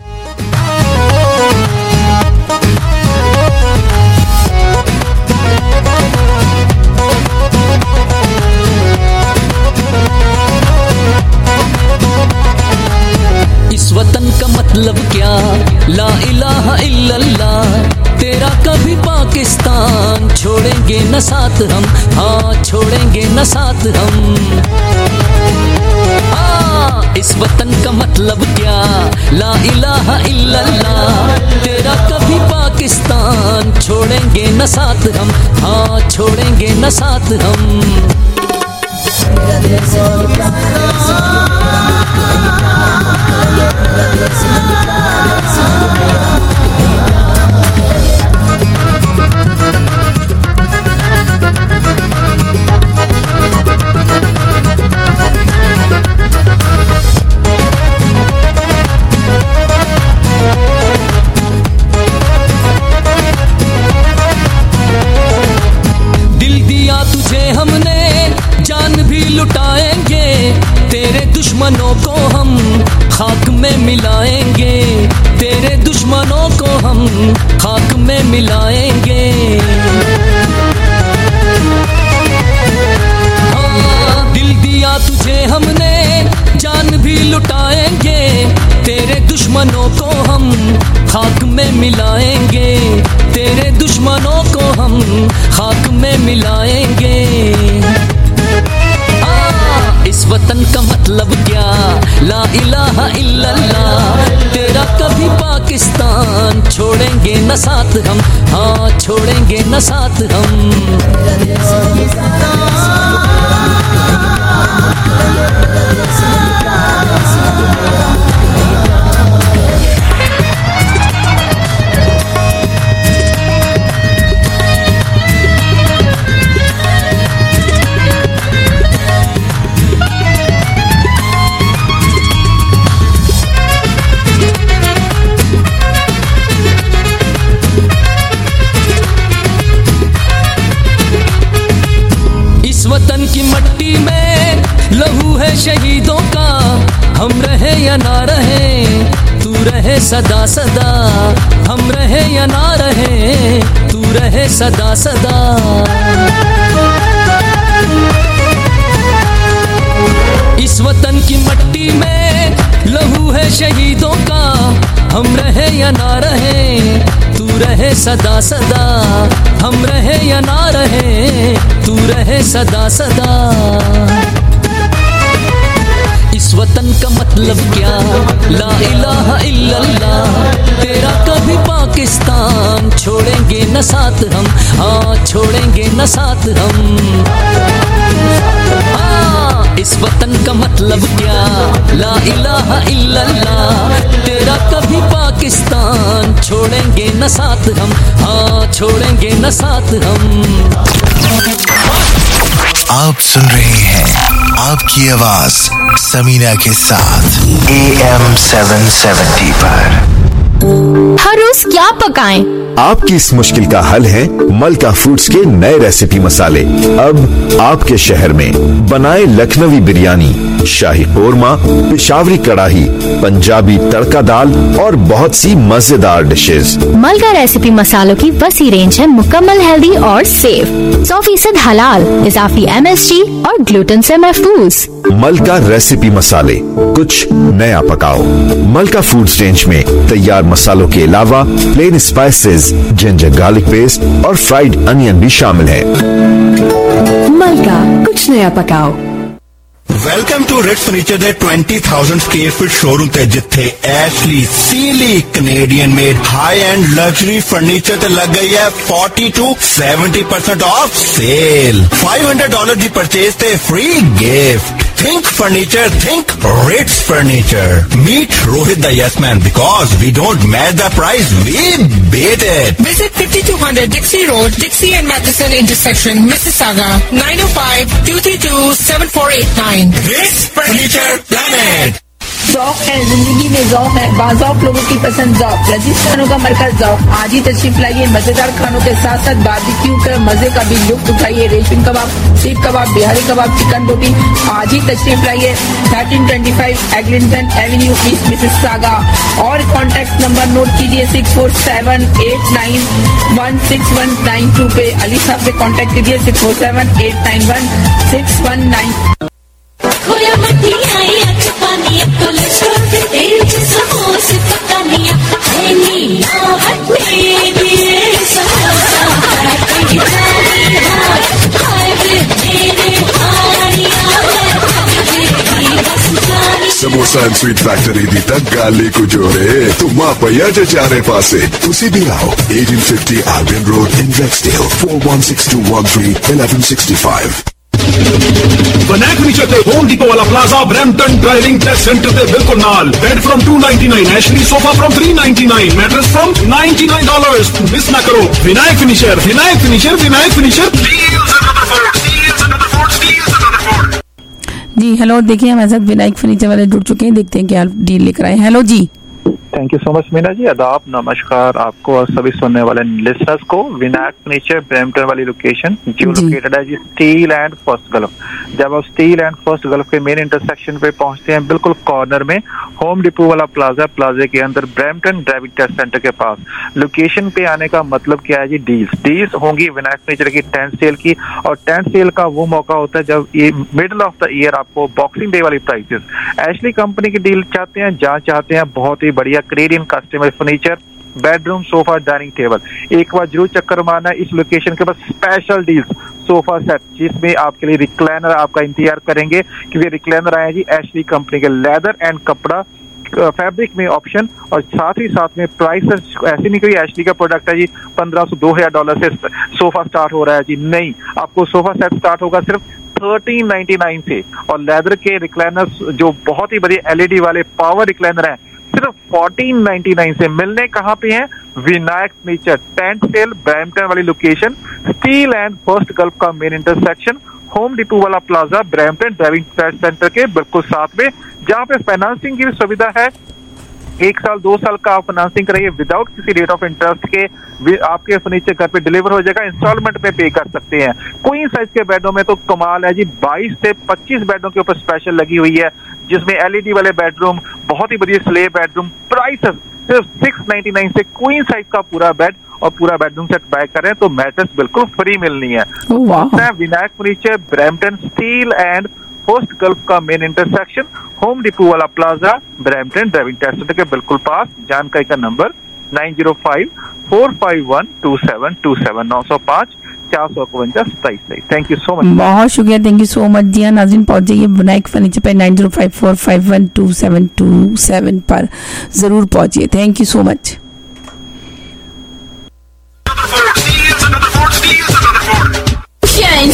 Speaker 6: इस वतन का मतलब क्या, ला इलाहा इल्लल्लाह, तेरा कभी पाकिस्तान छोड़ेंगे न साथ हम, हाँ छोड़ेंगे न साथ हम। हाँ, इस वतन का मतलब क्या, ला इलाहा इल्लल्लाह, तेरा कभी पाकिस्तान छोड़ेंगे न साथ हम, हाँ छोड़ेंगे न साथ हम। दिल दिया तुझे हमने, जान भी लुटाएंगे, तेरे दुश्मनों को हम खाक में मिलाएंगे, तेरे दुश्मनों को हम खाक में मिलाएंगे। हाँ, दिल दिया तुझे हमने, जान भी लुटाएंगे, तेरे दुश्मनों को हम खाक में मिलाएंगे, तेरे दुश्मनों को हम खाक में मिलाएंगे। इस वतन का मतलब क्या, ला इलाहा इल्लल्लाह, तेरा कभी पाकिस्तान छोड़ेंगे न साथ हम, हाँ छोड़ेंगे न साथ हम। वतन की मट्टी में लहू है शहीदों का, हम रहे या ना रहे, तू रहे सदा सदा, हम रहे या ना रहे, तू रहे सदा सदा। इस वतन की मट्टी में लहू है शहीदों का, हम रहे या ना रहे, तू रहे सदा सदा, हम रहे या ना रहे, तू रहे सदा सदा। इस वतन का मतलब क्या, ला इलाहा इल्लल्लाह, तेरा कभी पाकिस्तान छोड़ेंगे न साथ हम, हाँ छोड़ेंगे न साथ हम। हाँ, इस वतन का मतलब क्या, ला इलाहा इल्लल्लाह, तेरा कभी पाकिस्तान छोड़ेंगे न साथ हम, हाँ छोड़ेंगे न साथ हम।
Speaker 7: आप सुन रहे हैं आपकी आवाज समीना के साथ ए एम सेवन सेवेंटी पर।
Speaker 8: हर रोज क्या पकाएं?
Speaker 9: आपकी इस मुश्किल का हल है मलका फूड्स के नए रेसिपी मसाले। अब आपके शहर में बनाए लखनवी बिरयानी, शाही कोरमा, पिशावरी कढ़ाई, पंजाबी तड़का दाल और बहुत सी मजेदार डिशेस।
Speaker 8: मलका रेसिपी मसालों की वसी रेंज है, मुकम्मल हेल्दी और सेफ, सौ फीसद हलाल, इजाफी एम एस जी और ग्लूटेन से महफूज।
Speaker 9: मलका रेसिपी मसाले, कुछ नया पकाओ। मलका फूड्स रेंज में तैयार मसालों के अलावा plain spices, ginger garlic paste और फ्राइड अनियन भी शामिल है।
Speaker 8: मलका, कुछ नया पकाओ।
Speaker 10: ਵੈਲਕਮ ਟੂ ਰਿਟਸ ਫਰਨੀਚਰ ਦੇ twenty thousand square feet showroom ਤੇ ਜਿੱਥੇ Ashley Sealy Canadian made high end luxury furniture ਤੇ ਲੱਗ ਗਈ ਹੈ forty to seventy percent off sale. five hundred dollars ਦੀ ਪਰਚੇਸ ਤੇ free gift. Think furniture, think Ritz Furniture. Meet Rohit the Yes Man because we don't match the price, we beat it.
Speaker 11: Visit fifty-two hundred Dixie Road, Dixie and Matheson intersection, Mississauga, nine oh five, two three two, seven four eight nine.
Speaker 10: Ritz Furniture Planet.
Speaker 12: ज़ौक़ है जिंदगी में ज़ौक़ है, बाज़ौक़ लोगों की पसंद ज़ौक़, लजीज खानों का मरकज ज़ौक़। आज ही तशरीफ लाइए, मजेदार खानों के साथ साथ बारबेक्यू के मजे का भी लुत्फ उठाइए। रेशमी कबाब, सीख कबाब, बिहारी कबाब, चिकन रोटी। आज ही तशरीफ लाइए, thirteen twenty five Eglinton Avenue, east Mississauga. और कॉन्टैक्ट नंबर नोट कीजिए six four seven eight nine one six one nine two पे। अली साहब से कॉन्टैक्ट कीजिए six four seven eight nine one six one nine.
Speaker 13: Samosa and sweet factory दी तक गाली को जोड़े तुम पैया चारे पासे तुसी भी आओ। eighteen fifty Albion Road in Rexdale, four one six two one three eleven sixty-five।
Speaker 14: Vinayak furniture ते होम डिपो वाला plaza Brampton driving test centre ते बिल्कुल नाल। Bed from two ninety-nine, Ashley sofa from three ninety-nine, mattress from ninety-nine dollars। Miss ना करो, Vinayak furniture, Vinayak furniture, Vinayak furniture.
Speaker 2: जी hello, देखिए हमारे साथ विनायक फर्नीचर वाले जुड़ चुके हैं, देखते हैं क्या डील लेकर आए। हेलो जी।
Speaker 15: Thank you so much Meena ji. आदाब, नमस्कार आपको और सभी सुनने वाले लिसनर्स को। विनायक फर्नीचर ब्रैम्पटन वाली लोकेशन जो लोकेटेड है जी स्टील एंड फर्स्ट गल्फ। जब आप स्टील एंड फर्स्ट गल्फ के मेन इंटरसेक्शन पे पहुंचते हैं, बिल्कुल कॉर्नर में होम डिपो वाला प्लाजा, प्लाजे के अंदर ब्रैम्पटन ड्राइविंग टेस्ट सेंटर के पास। लोकेशन पे आने का मतलब क्या है जी? डील्स डील्स होंगी विनायक फर्नीचर की टेंट सेल की। और टेंट सेल का वो मौका होता है जब ये मिडल ऑफ द ईयर आपको बॉक्सिंग डे वाली प्राइसेस एशली कंपनी की डील चाहते हैं, जहाँ चाहते हैं बहुत ही बढ़िया Canadian customer furniture, bedroom, sofa, dining table. एक बार जरूर चक्कर मारना इस लोकेशन के पास। स्पेशल डील्स, सोफा सेट जिसमें आपके लिए रिक्लाइनर आपका इंतजार करेंगे, क्योंकि रिक्लाइनर आए जी एशली कंपनी के लेदर एंड कपड़ा फैब्रिक में ऑप्शन। और साथ ही साथ में प्राइस ऐसी नहीं कोई एशली का प्रोडक्ट है जी पंद्रह सौ दो हजार डॉलर से सोफा स्टार्ट हो रहा है जी, नहीं। आपको सोफा सेट स्टार्ट होगा सिर्फ थर्टीन नाइनटी नाइन से। और लेदर के रिक्लाइनर्स जो बहुत ही बढ़िया एलईडी वाले पावर रिक्लाइनर हैं सिर्फ फोर्टीन नाइनटी नाइन से। मिलने कहाँ पे हैं? Vinayak furniture tent sale Brampton वाली location, Steeles and First Gulf का मेन इंटरसेक्शन, होम डिपो वाला plaza Brampton driving test centre के बिल्कुल साथ में, जहाँ पे फाइनेंसिंग की भी सुविधा है। एक साल दो साल का आप फाइनेंसिंग कराइए विदाउट किसी रेट ऑफ इंटरेस्ट के, आपके फर्नीचर घर पे डिलीवर हो जाएगा, इंस्टॉलमेंट पे पे कर सकते हैं। क्वीन साइज के बेडों में तो कमाल है जी, बाईस से पच्चीस बेडों के ऊपर स्पेशल लगी हुई है, जिसमें एलईडी वाले बेडरूम, बहुत ही बढ़िया स्लेब बेडरूम। प्राइस सिर्फ सिक्स नाइनटी नाइन से क्वीन साइज का पूरा बेड और पूरा बेडरूम सेट बाय करें तो मैट्रेस बिल्कुल फ्री मिलनी है। Vinayak furniture Brampton Steeles and First Gulf का मेन इंटरसेक्शन, होम डिपो वाला plaza Brampton driving test centre के बिल्कुल पास। जानकारी का number nine zero five four five one two seven two seven, नौ सौ पाँच चार सौ इकवंजा सताईस सही। थैंक यू सो मच,
Speaker 2: बहुत शुक्रिया, थैंक यू सो मच जी। नाज़रीन पहुंच जाइए विनायक फर्नीचर पे nine zero five four five one two seven two seven पर जरूर पहुंचिए। Thank you so much.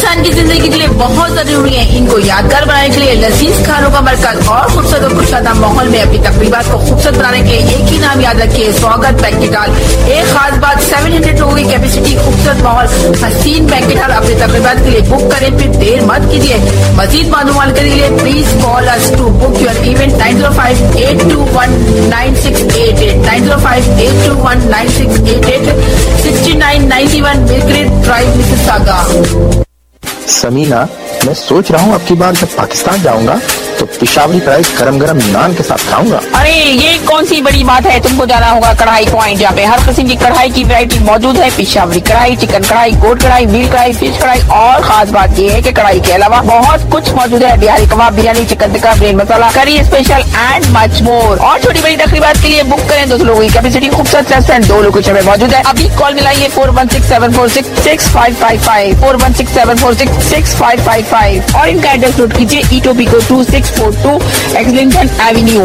Speaker 12: इंसान की जिंदगी के लिए बहुत जरूरी है। इनको यादगार बनाने के लिए लजीज खानों का मरकज और खूबसूरत और खुशहाल माहौल में अपनी तकरीबात को खूबसूरत बनाने के लिए एक ही नाम याद रखिए, स्वागत बैंकेट हॉल। एक खास बात, सात सौ लोगों की कैपेसिटी, खूबसूरत माहौल, हसीन बैंकेट हॉल। अपनी तकरीबात के लिए बुक करें, फिर देर मत कीजिए। मजीद मालूमात के लिए please call us to book your event nine zero five eight two one nine six eight eight nine zero five eight two one nine six eight eight sixty nine ninety one Millcreek drive Mississauga.
Speaker 16: Samina, मैं सोच रहा हूँ अब की बार जब पाकिस्तान जाऊंगा तो पिशावरी कढ़ाई गरम गरम नान के साथ खाऊंगा।
Speaker 12: अरे ये कौन सी बड़ी बात है, तुमको जाना होगा कढ़ाई पॉइंट, जहाँ पे हर किस्म की कढ़ाई की वैरायटी मौजूद है। पिशावरी कढ़ाई, चिकन कढ़ाई, गोट कढ़ाई, व्हील कढ़ाई, फिश कढ़ाई और खास बात ये है कि कढ़ाई के अलावा बहुत कुछ मौजूद है। Bihari kebab, biryani, chicken tikka, brain masala, curry special and much more. और छोटी बड़ी तकरीबात के लिए बुक करें। दो लोगों की कैपेसिटी, खूबसूरत रेस्टोरेंट दो लोकेशन में मौजूद है। अभी कॉल मिलाइए four one six seven four six six five five five four one six seven four six six five five five और इनका एड्रेस नोट कीजिए, Etobicoke two six four two Eglinton avenue.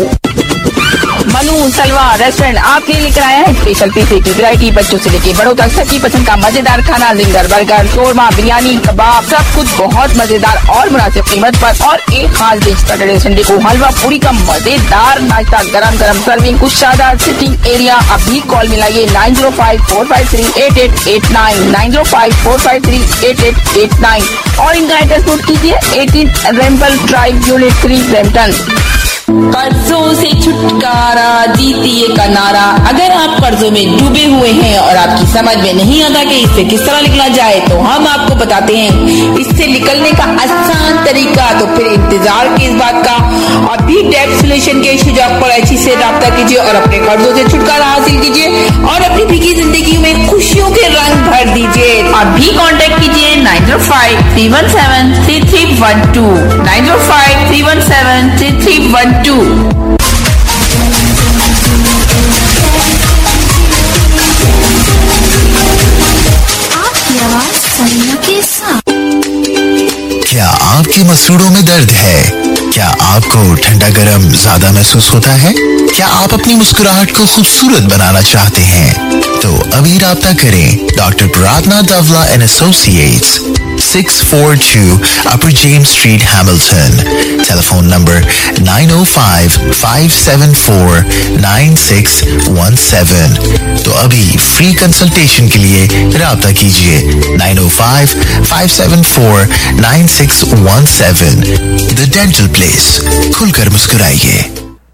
Speaker 12: Manu Salwa restaurant आपके लिए लेकर आया है special पीसे की वैरायटी, बच्चों से लेके बड़ों तक सबकी पसंद का मजेदार खाना, जिंगर, बर्गर, शोरमा, बिरयानी, कबाब, सब कुछ बहुत मजेदार और मुनासिब कीमत पर। और एक खास डिश, सैटरडे संडे को हलवा पूरी का मजेदार नाश्ता, गरम गरम सर्विंग, कुछ शानदार सिटिंग एरिया। अभी कॉल मिलाइए nine zero five four five three eight eight eight nine nine zero five four five three eight eight eight nine और इनका एड्रेस नोट कीजिए, eighteen Rample drive, unit three, Brampton. कर्जों से छुटकारा जीतिए का नारा। अगर आप कर्जों में डूबे हुए हैं और आपकी समझ में नहीं आता कि इससे किस तरह निकला जाए, तो हम आपको बताते हैं इससे निकलने का आसान तरीका। तो फिर इंतजार किस बात का, अभी डेट सोल्यूशन के सुझाव पर अच्छी से राब्ता कीजिए और अपने कर्जों से छुटकारा हासिल कीजिए और अपनी भीगी जिंदगी में खुशियों के रंग भर दीजिए। अभी कॉन्टेक्ट कीजिए nine zero five three one seven three three one two nine zero five three one seven three three one two.
Speaker 7: आपकी आवाज समीना के साथ। क्या आपकी मसूड़ों में दर्द है? क्या आपको ठंडा गर्म ज्यादा महसूस होता है? क्या आप अपनी मुस्कुराहट को खूबसूरत बनाना चाहते हैं? तो अभी राब्ता करें doctor Prarthana Dawla and associates, six four two Upper James street, Hamilton. Telephone number nine O five five seven four nine six one seven. तो अभी फ्री कंसल्टेशन के लिए राब्ता कीजिए nine O five five seven four nine six one seven. The dental place, खुलकर मुस्कुराइए।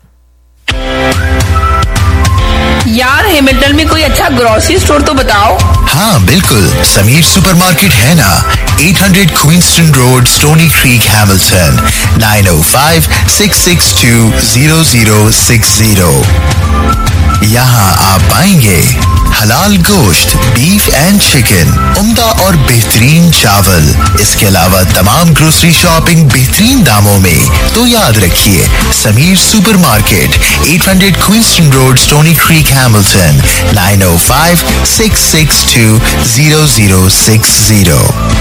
Speaker 12: यार Hamilton में कोई अच्छा ग्रोसरी स्टोर तो बताओ।
Speaker 7: हाँ बिल्कुल, समीर सुपरमार्केट है ना, eight hundred Queenston road, Stoney Creek, Hamilton, nine O five six six two zero zero six zero. यहाँ आप पाएंगे हलाल गोश्त, बीफ एंड चिकन, उम्दा और बेहतरीन चावल, इसके अलावा तमाम ग्रोसरी शॉपिंग बेहतरीन दामों में। तो याद रखिए, Sameer supermarket, eight hundred Queenston road, Stoney Creek, Hamilton, nine O five six six two zero zero six zero.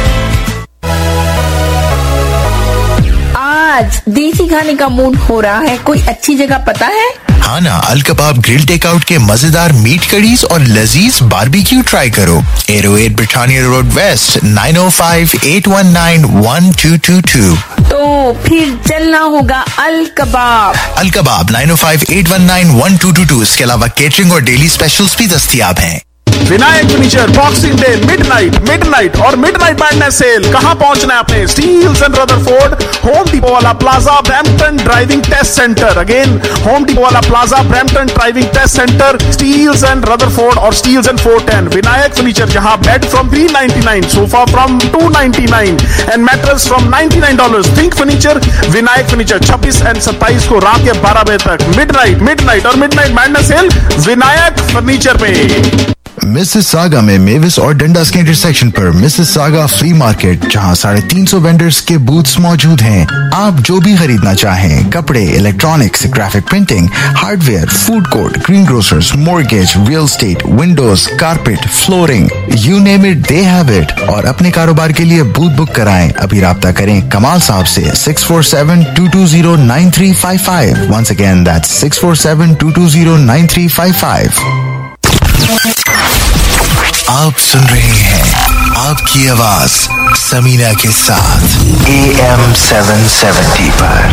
Speaker 12: आज देसी खाने का मूड हो रहा है, कोई अच्छी जगह पता है?
Speaker 7: हाँ ना, अल कबाब ग्रिल टेकआउट के मजेदार मीट करीज और लजीज बारबेक्यू ट्राई करो। Zero eight Britannia road west, nine O five eight one nine one two two two.
Speaker 12: तो फिर चलना होगा Al Kabab.
Speaker 7: Al Kabab nine O five eight one nine one two two two. इसके अलावा catering और डेली स्पेशल्स भी दस्तयाब हैं।
Speaker 14: Vinayak furniture Boxing Day, midnight midnight और मिडनाइट मैडनेस सेल। कहां पहुंचना है आपने? Steeles and Rutherford, Home Depot वाला plaza, Brampton driving test centre. Again Home Depot वाला plaza, Brampton driving test centre, Steeles and Rutherford और Steeles and four ten. Vinayak furniture, जहां bed from three ninety nine, sofa from two ninety nine and mattress from ninety nine dollars. Think furniture, Vinayak furniture, छब्बीस and सत्ताईस को रात के बारह बजे तक। मिडनाइट मिडनाइट और midnight madness sale Vinayak furniture पे।
Speaker 9: मिसिसागा में मेविस और डंडास के इंटरसेक्शन पर मिसिसागा फ्ली मार्केट, जहां साढ़े तीन सौ वेंडर्स के बूथ्स मौजूद हैं। आप जो भी खरीदना चाहें, कपड़े, electronics, graphic printing, hardware, food court, green grocers, mortgage, real estate, windows, carpet, flooring, you name it they have it. और अपने कारोबार के लिए बूथ बुक कराएं। अभी राब्ता करें कमाल साहब से, six four seven two two zero nine three five five. Once again that's six four seven two two zero nine three five five.
Speaker 7: आप सुन रहे हैं आपकी आवाज समीना के साथ ए एम सेवन सेवेंटी पर।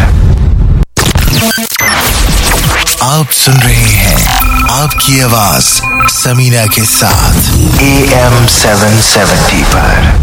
Speaker 7: आप सुन रहे हैं आपकी आवाज समीना के साथ ए एम सेवन सेवेंटी पर।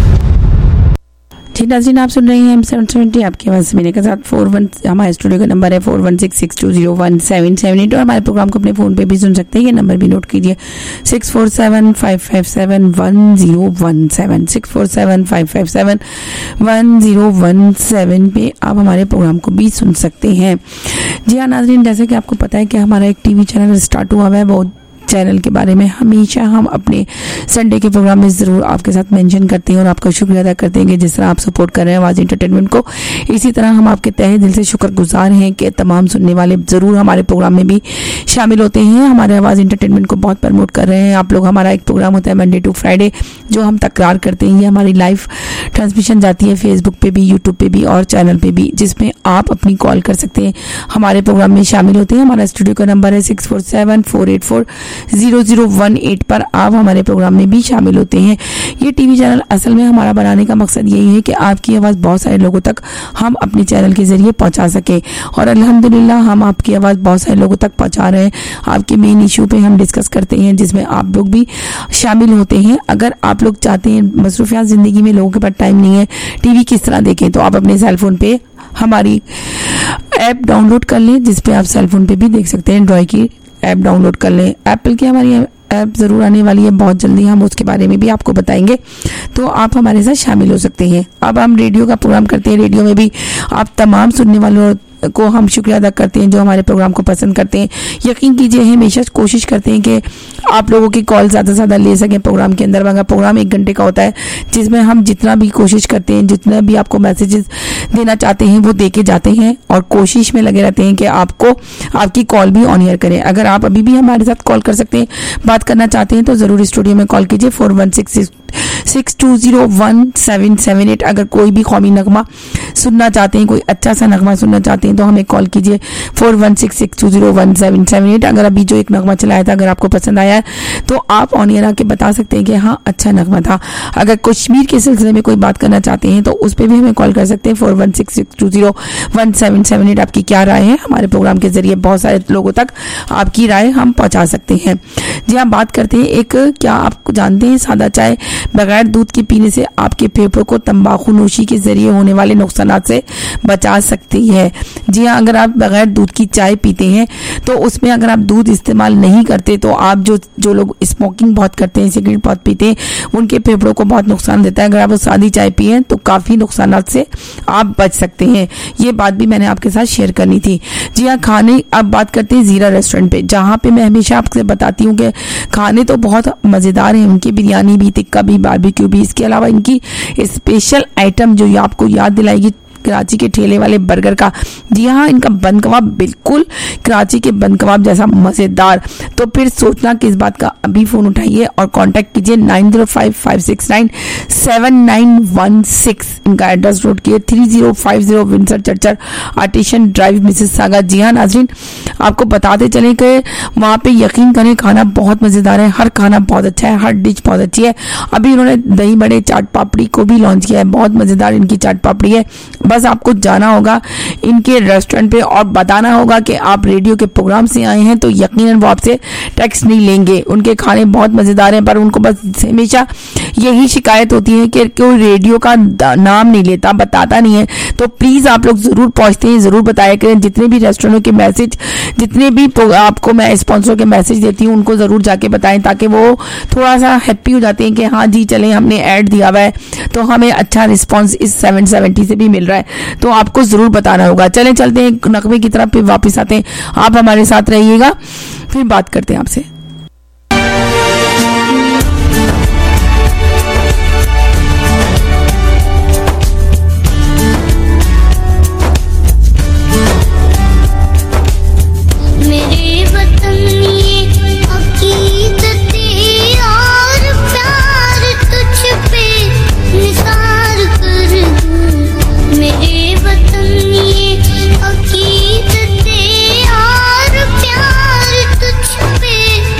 Speaker 2: जी नाज़रीन, आप सुन रहे हैं एम सेवन सेवेंटी आपकी आवाज़ समीना के साथ। फोर वन हमारे स्टूडियो का नंबर है four one six six two zero one seven seven eight और हमारे प्रोग्राम को अपने फ़ोन पे भी सुन सकते हैं। ये नंबर भी नोट कीजिए six four seven five five seven one zero one seven six four seven five five seven one zero one seven पे आप हमारे प्रोग्राम को भी सुन सकते हैं। जी हाँ नाज़रीन, जैसे कि आपको पता है कि हमारा एक टीवी चैनल स्टार्ट हुआ है। बहुत चैनल के बारे में हमेशा हम अपने संडे के प्रोग्राम में ज़रूर आपके साथ मेंशन करते हैं और आपका शुक्रिया अदा करते हैं कि जिस तरह आप सपोर्ट कर रहे हैं आवाज़ एंटरटेनमेंट को। इसी तरह हम आपके तहे दिल से शुक्रगुजार हैं कि तमाम सुनने वाले ज़रूर हमारे प्रोग्राम में भी शामिल होते हैं, हमारे आवाज़ एंटरटेनमेंट को बहुत प्रमोट कर रहे हैं आप लोग। हमारा एक प्रोग्राम होता है मंडे टू फ्राइडे जो हम तकरार करते हैं। ये हमारी लाइव ट्रांसमिशन जाती है फेसबुक पे भी, यूट्यूब पे भी और चैनल पे भी, जिसमें आप अपनी कॉल कर सकते हैं, हमारे प्रोग्राम में शामिल होते हैं। हमारा स्टूडियो का नंबर है six four seven four eight four zero zero one eight पर आप हमारे प्रोग्राम में भी शामिल होते हैं। ये टीवी चैनल असल में हमारा बनाने का मकसद यही है कि आपकी आवाज़ बहुत सारे लोगों तक हम अपने चैनल के जरिए पहुंचा सके और अल्हम्दुलिल्लाह हम आपकी आवाज़ बहुत सारे लोगों तक पहुंचा रहे हैं। आपके मेन इशू पे हम डिस्कस करते हैं जिसमें आप लोग भी शामिल होते हैं। अगर आप लोग चाहते हैं, मसरूफियात ज़िंदगी में लोगों के पास टाइम नहीं है टीवी किस तरह देखें, तो आप अपने सेलफोन पे हमारी ऐप डाउनलोड कर लें जिसपे आप सेलफोन पे भी देख सकते हैं। एंड्रॉयड की ऐप डाउनलोड कर लें। एप्पल की हमारी ऐप ज़रूर आने वाली है बहुत जल्दी, हम उसके बारे में भी आपको बताएंगे, तो आप हमारे साथ शामिल हो सकते हैं। अब हम रेडियो का प्रोग्राम करते हैं। रेडियो में भी आप तमाम सुनने वालों को हम शुक्रिया अदा करते हैं जो हमारे प्रोग्राम को पसंद करते हैं। यकीन कीजिए हमेशा कोशिश करते हैं कि आप लोगों की कॉल ज़्यादा से ज़्यादा ले सकें प्रोग्राम के अंदर। मगर प्रोग्राम एक घंटे का होता है जिसमें हम जितना भी कोशिश करते हैं, जितना भी आपको मैसेजेस देना चाहते हैं वो दे के जाते हैं और कोशिश में लगे रहते हैं कि आपको आपकी कॉल भी ऑन एयर करें। अगर आप अभी भी हमारे साथ कॉल कर सकते हैं, बात करना चाहते हैं, तो ज़रूर स्टूडियो में कॉल कीजिए four one six six two zero one seven seven eight. अगर कोई भी कौमी नगमा सुनना चाहते हैं, कोई अच्छा सा नगमा सुनना चाहते हैं, तो हमें कॉल कीजिए four one six six two zero one seven seven eight. अगर अभी जो एक नगमा चलाया था अगर आपको पसंद आया है तो आप ऑन एयर आके बता सकते हैं कि हाँ अच्छा नगमा था। अगर कश्मीर के सिलसिले में कोई बात करना चाहते हैं तो उस पर भी हमें कॉल कर सकते हैं four one six six two zero one seven seven eight. आपकी क्या राय है? हमारे प्रोग्राम के जरिए बहुत सारे लोगों तक आपकी राय हम पहुंचा सकते हैं। जी हाँ, बात करते हैं एक, क्या आप जानते हैं सादा चाय बगैर दूध के पीने से आपके फेफड़ों को तंबाकू नोशी के जरिए होने वाले नुकसान से बचा सकती है। जी हाँ, अगर आप बगैर दूध की चाय पीते हैं तो उसमें अगर आप दूध इस्तेमाल नहीं करते तो आप जो जो लोग स्मोकिंग बहुत करते हैं, सिगरेट बहुत पीते हैं, उनके फेफड़ों को बहुत नुकसान देता है। अगर आप सादी चाय पिए तो काफी नुकसान से आप बच सकते हैं। ये बात भी मैंने आपके साथ शेयर करनी थी। जी हाँ, खाने अब बात करते हैं जीरा रेस्टोरेंट पे, जहाँ पे मैं हमेशा आपसे बताती हूँ कि खाने तो बहुत मजेदार है, उनकी बिरयानी भी, टिक्का भी, बारबेक्यू भी। इसके अलावा इनकी स्पेशल आइटम जो आपको याद दिलाएगी कराची के ठेले वाले बर्गर का। जी हाँ, इनका बन कबाब बिल्कुल कराची के बन कबाब जैसा मजेदार। तो फिर सोचना किस बात का, अभी फोन उठाइए और कांटेक्ट कीजिए nine zero five five six nine seven nine one six. इनका एड्रेस नोट किए three zero five zero Winston Churchill Artesian Drive Mississauga. जी हाँ नाजरीन, आपको बताते चले कि वहाँ पे यकीन करें खाना बहुत मजेदार है, हर खाना बहुत अच्छा है, हर डिश बहुत अच्छी है। अभी उन्होंने दही बड़े चाट पापड़ी को भी लॉन्च किया है, बहुत मजेदार इनकी चाट पापड़ी है। बस आपको जाना होगा इनके रेस्टोरेंट पे और बताना होगा कि आप रेडियो के प्रोग्राम से आए हैं, तो यकीनन वो आपसे टैक्स नहीं लेंगे। उनके खाने बहुत मजेदार हैं, पर उनको बस हमेशा यही शिकायत होती है कि कोई रेडियो का नाम नहीं लेता, बताता नहीं है। तो प्लीज आप लोग जरूर पहुंचते हैं, जरूर बताया करें। जितने भी रेस्टोरेंटों के मैसेज, जितने भी आपको मैं स्पॉन्सर के मैसेज देती हूँ, उनको जरूर जाके बताएं ताकि वो थोड़ा सा हैप्पी हो जाते हैं कि हाँ जी चलें, हमने ऐड दिया हुआ है तो हमें अच्छा रिस्पॉन्स इस सेवन सेवेंटी से भी मिल रहा है। तो आपको जरूर बताना होगा। चलें चलते हैं नगमे की तरफ, फिर वापस आते हैं। आप हमारे साथ रहिएगा, फिर बात करते हैं आपसे।
Speaker 17: अकीदते और प्यार तुझ पे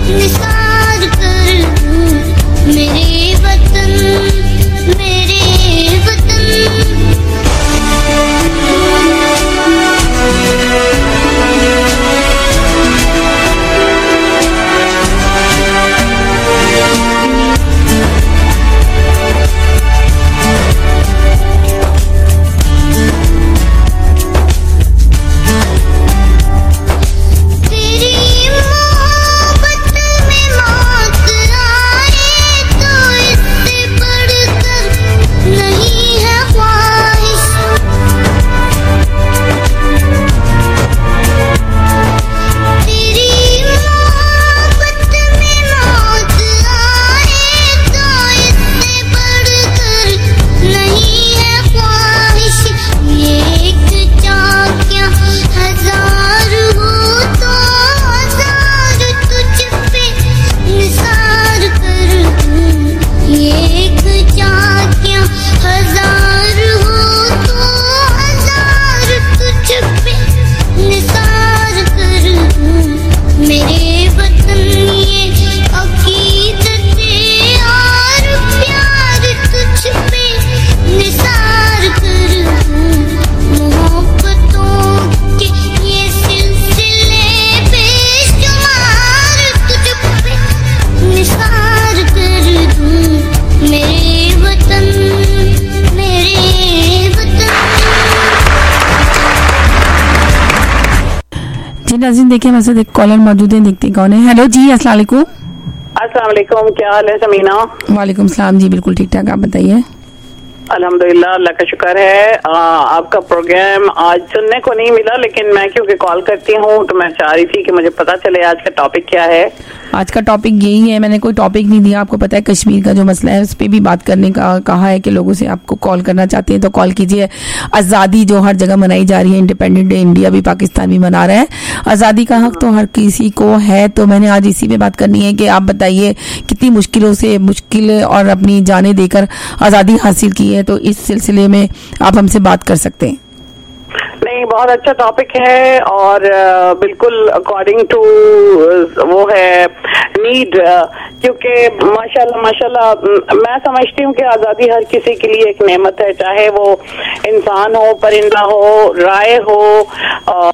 Speaker 17: निसार कर दूं मेरे वतन मेरे वतन।
Speaker 2: नाज़रीन देखिए हमारे साथ एक कॉलर मौजूद है, देखते कौन है। हेलो जी, अस्सलाम वालेकुम।
Speaker 18: अस्सलाम वालेकुम, क्या हाल है समीना?
Speaker 2: वालेकुम सलाम जी, बिल्कुल ठीक ठाक, आप बताइए।
Speaker 18: अल्हम्दुलिल्लाह, अल्लाह का शुक्र है। आ, आपका प्रोग्राम आज सुनने को नहीं मिला, लेकिन मैं क्योंकि कॉल करती हूँ तो मैं चाह रही थी कि मुझे पता चले आज का टॉपिक क्या है।
Speaker 2: आज का टॉपिक यही है, मैंने कोई टॉपिक नहीं दिया, आपको पता है कश्मीर का जो मसला है उस पर भी बात करने का कहा है कि लोगों से आपको कॉल करना चाहते हैं तो कॉल कीजिए। आज़ादी जो हर जगह मनाई जा रही है, इंडिपेंडेंट डे इंडिया भी पाकिस्तान भी मना रहा है, आज़ादी का हक तो हर किसी को है, तो मैंने आज इसी पे बात करनी है कि आप बताइए कितनी मुश्किलों से मुश्किल और अपनी जानें देकर आज़ादी हासिल की है, तो इस सिलसिले में आप हमसे बात कर सकते हैं।
Speaker 18: नहीं, बहुत अच्छा टॉपिक है और बिल्कुल अकॉर्डिंग टू वो है नीड, क्योंकि माशाल्लाह माशाल्लाह मैं समझती हूँ कि आज़ादी हर किसी के लिए एक नेमत है, चाहे वो इंसान हो, परिंदा हो, राय हो, आ,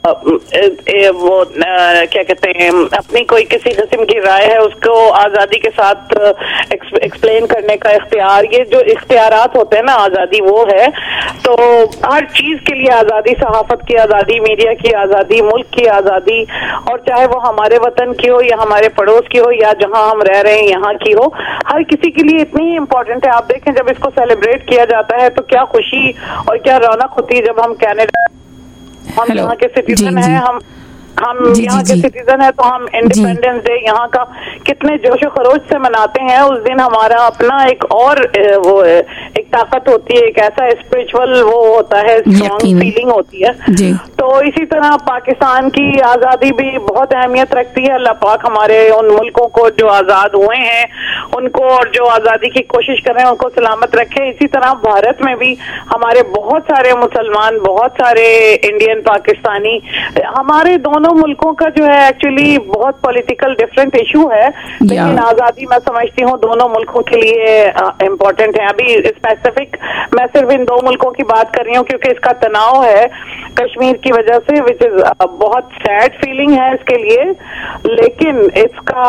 Speaker 18: ए, वो आ, क्या कहते हैं, अपनी कोई किसी किस्म की राय है उसको आज़ादी के साथ एक्सप्लेन करने का इख्तियार, ये जो इख्तियारात होते हैं ना, आज़ादी वो है। तो हर चीज के लिए आज़ादी, सहाफत की आज़ादी, मीडिया की आज़ादी, मुल्क की आज़ादी, और चाहे वो हमारे वतन की हो या हमारे पड़ोस की हो या जहां हम रह रहे हैं यहाँ की हो, हर किसी के लिए इतनी ही इम्पोर्टेंट है। आप देखें जब इसको सेलिब्रेट किया जाता है तो क्या खुशी और क्या रौनक होती है जब हम कनाडा, हम यहाँ के सिटीजन हैं, हम हम यहाँ के सिटीजन है तो हम इंडिपेंडेंस डे यहाँ का कितने जोशो खरोश से मनाते हैं। उस दिन हमारा अपना एक और वो एक ताकत होती है, एक ऐसा स्पिरिचुअल वो होता है, स्ट्रॉन्ग फीलिंग होती है। तो इसी तरह पाकिस्तान की आज़ादी भी बहुत अहमियत रखती है। अल्लाह पाक हमारे उन मुल्कों को जो आज़ाद हुए हैं उनको और जो आज़ादी की कोशिश कर रहे हैं उनको सलामत रखे। इसी तरह भारत में भी हमारे बहुत सारे मुसलमान, बहुत सारे इंडियन, पाकिस्तानी, हमारे दोनों मुल्कों का जो है एक्चुअली बहुत पॉलिटिकल डिफरेंट इशू है, लेकिन आज़ादी मैं समझती हूँ दोनों मुल्कों के लिए इम्पोर्टेंट है। अभी स्पेसिफिक मैं सिर्फ इन दो मुल्कों की बात कर रही हूँ क्योंकि इसका तनाव है कश्मीर की वजह से, विच इज बहुत सैड फीलिंग है इसके लिए, लेकिन इसका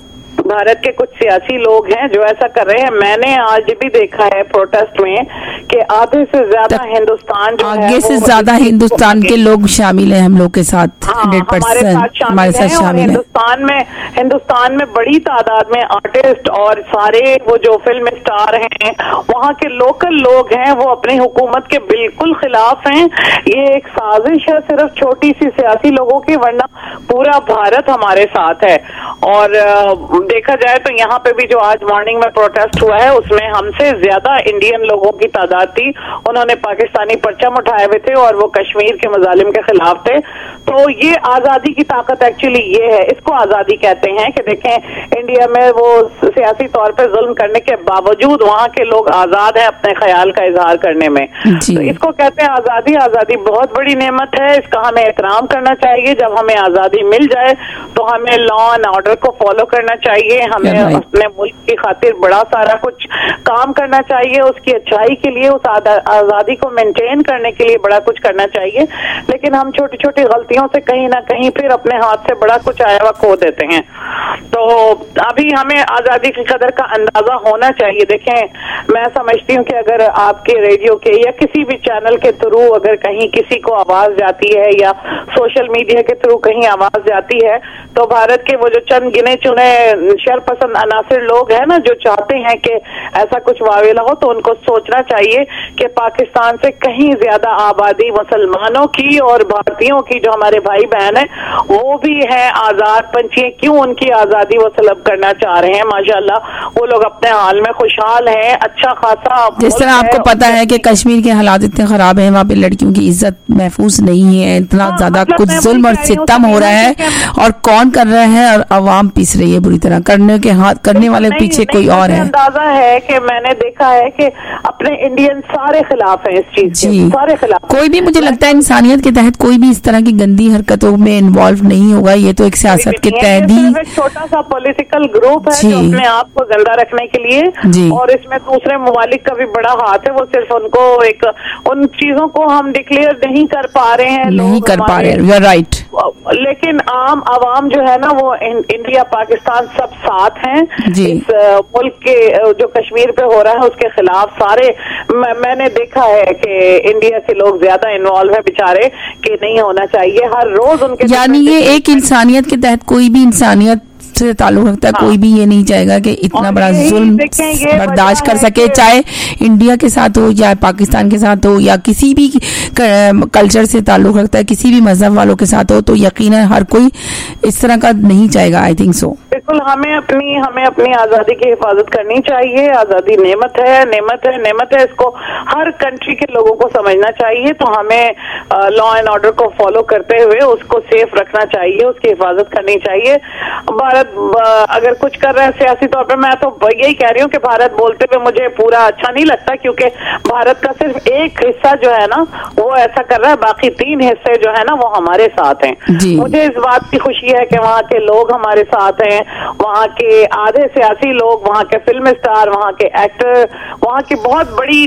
Speaker 18: भारत के कुछ सियासी लोग हैं जो ऐसा कर रहे हैं। मैंने आज भी देखा है प्रोटेस्ट में कि आधे से ज्यादा हिंदुस्तान जो है, आगे
Speaker 2: से ज्यादा हिंदुस्तान के लोग शामिल हैं हम लोग के साथ,
Speaker 18: हाँ, हमारे साथ हमारे साथ शामिल हैं। हिंदुस्तान में हिंदुस्तान में बड़ी तादाद में आर्टिस्ट और सारे वो जो फिल्म स्टार हैं, वहाँ के लोकल लोग हैं, वो अपनी हुकूमत के बिल्कुल खिलाफ हैं। ये एक साजिश है सिर्फ छोटी सी सियासी लोगों की, वरना पूरा भारत हमारे साथ है। और देखा जाए तो यहाँ पे भी जो आज मॉर्निंग में प्रोटेस्ट हुआ है उसमें हमसे ज्यादा इंडियन लोगों की तादाद थी। उन्होंने पाकिस्तानी परचम उठाए हुए थे और वो कश्मीर के मजालिम के खिलाफ थे। तो ये आजादी की ताकत एक्चुअली ये है, इसको आजादी कहते हैं कि देखें इंडिया में वो सियासी तौर पे जुल्म करने के बावजूद वहाँ के लोग आजाद हैं अपने ख्याल का इजहार करने में। तो इसको कहते हैं आजादी। आजादी बहुत बड़ी नेमत है, इसका हमें एहतराम करना चाहिए। जब हमें आजादी मिल जाए तो हमें लॉ एंड ऑर्डर को फॉलो करना चाहिए, हमें अपने मुल्क की खातिर बड़ा सारा कुछ काम करना चाहिए, उसकी अच्छाई के लिए, उस आजादी को मेंटेन करने के लिए बड़ा कुछ करना चाहिए। लेकिन हम छोटी छोटी गलतियों से कहीं ना कहीं फिर अपने हाथ से बड़ा कुछ आया हुआ खो देते हैं। तो अभी हमें आजादी की कदर का अंदाजा होना चाहिए। देखें मैं समझती हूँ कि अगर आपके रेडियो के या किसी भी चैनल के थ्रू अगर कहीं किसी को आवाज जाती है या सोशल मीडिया के थ्रू कहीं आवाज जाती है तो भारत के वो जो चंद गिने चुने शरपसंद अनासिर लोग हैं ना जो चाहते हैं कि ऐसा कुछ वावेला हो, तो उनको सोचना चाहिए कि पाकिस्तान से कहीं ज्यादा आबादी मुसलमानों की और भारतीयों की जो हमारे भाई बहन है वो भी है आजाद पंछी। क्यों उनकी आजादी वो तलब करना चाह रहे हैं? माशाल्लाह वो लोग अपने हाल में खुशहाल हैं, अच्छा खासा।
Speaker 2: जिस तरह आपको पता है कि कश्मीर के हालात इतने खराब हैं, वहाँ पे लड़कियों की इज्जत महफूज नहीं है, इतना हाँ, ज्यादा मतलब कुछ जुल्म और सितम हो रहा है और कौन कर रहा है और अवाम पीस रही है बुरी तरह। करने के हाथ करने वाले
Speaker 18: नहीं,
Speaker 2: पीछे
Speaker 18: नहीं,
Speaker 2: कोई और है।
Speaker 18: अंदाजा है कि मैंने देखा है कि अपने इंडियन सारे खिलाफ हैं इस चीज के, सारे खिलाफ।
Speaker 2: कोई भी मुझे लगता है इंसानियत के तहत कोई भी इस तरह की गंदी हरकतों में इन्वॉल्व नहीं होगा। ये तो एक सियासत के तहत ही
Speaker 18: छोटा सा पॉलिटिकल ग्रुप है जो अपने आप को जिंदा रखने के लिए, और इसमें दूसरे ममालिक का भी बड़ा हाथ है। वो सिर्फ उनको एक उन चीजों को हम डिक्लेयर नहीं कर पा रहे हैं,
Speaker 2: नहीं कर पा रहे हैं, यू आर राइट।
Speaker 18: लेकिन आम आवाम जो है ना वो इंडिया पाकिस्तान सब साथ हैं इस मुल्क के जो कश्मीर पे हो रहा है उसके खिलाफ। सारे मैं, मैंने देखा है कि इंडिया के लोग ज्यादा इन्वॉल्व है बेचारे, कि नहीं होना चाहिए। हर रोज उनके
Speaker 2: यानी ये एक इंसानियत के तहत कोई भी इंसानियत से ताल्लुक रखता है, हाँ। कोई भी ये नहीं चाहेगा कि इतना बड़ा जुल्म बर्दाश्त कर सके, चाहे इंडिया के साथ हो या पाकिस्तान के साथ हो या किसी भी कल्चर से ताल्लुक रखता है, किसी भी मजहब वालों के साथ हो, तो यकीनन हर कोई इस तरह का नहीं चाहेगा। I think so.
Speaker 18: बिल्कुल हमें अपनी हमें अपनी आजादी की हिफाजत करनी चाहिए। आजादी नेमत है, नेमत है, नेमत है। इसको हर कंट्री के लोगों को समझना चाहिए। तो हमें लॉ एंड ऑर्डर को फॉलो करते हुए उसको सेफ रखना चाहिए, उसकी हिफाजत करनी चाहिए। भारत अगर कुछ कर रहा है सियासी तौर पर, मैं तो यही कह रही हूँ कि भारत बोलते हुए मुझे पूरा अच्छा नहीं लगता, क्योंकि भारत का सिर्फ एक हिस्सा जो है ना वो ऐसा कर रहा है, बाकी तीन हिस्से जो है ना वो हमारे साथ हैं। मुझे इस बात की खुशी है कि वहाँ के लोग हमारे साथ हैं, वहाँ के आधे सियासी लोग, वहाँ के फिल्म स्टार, वहाँ के एक्टर, वहाँ की बहुत बड़ी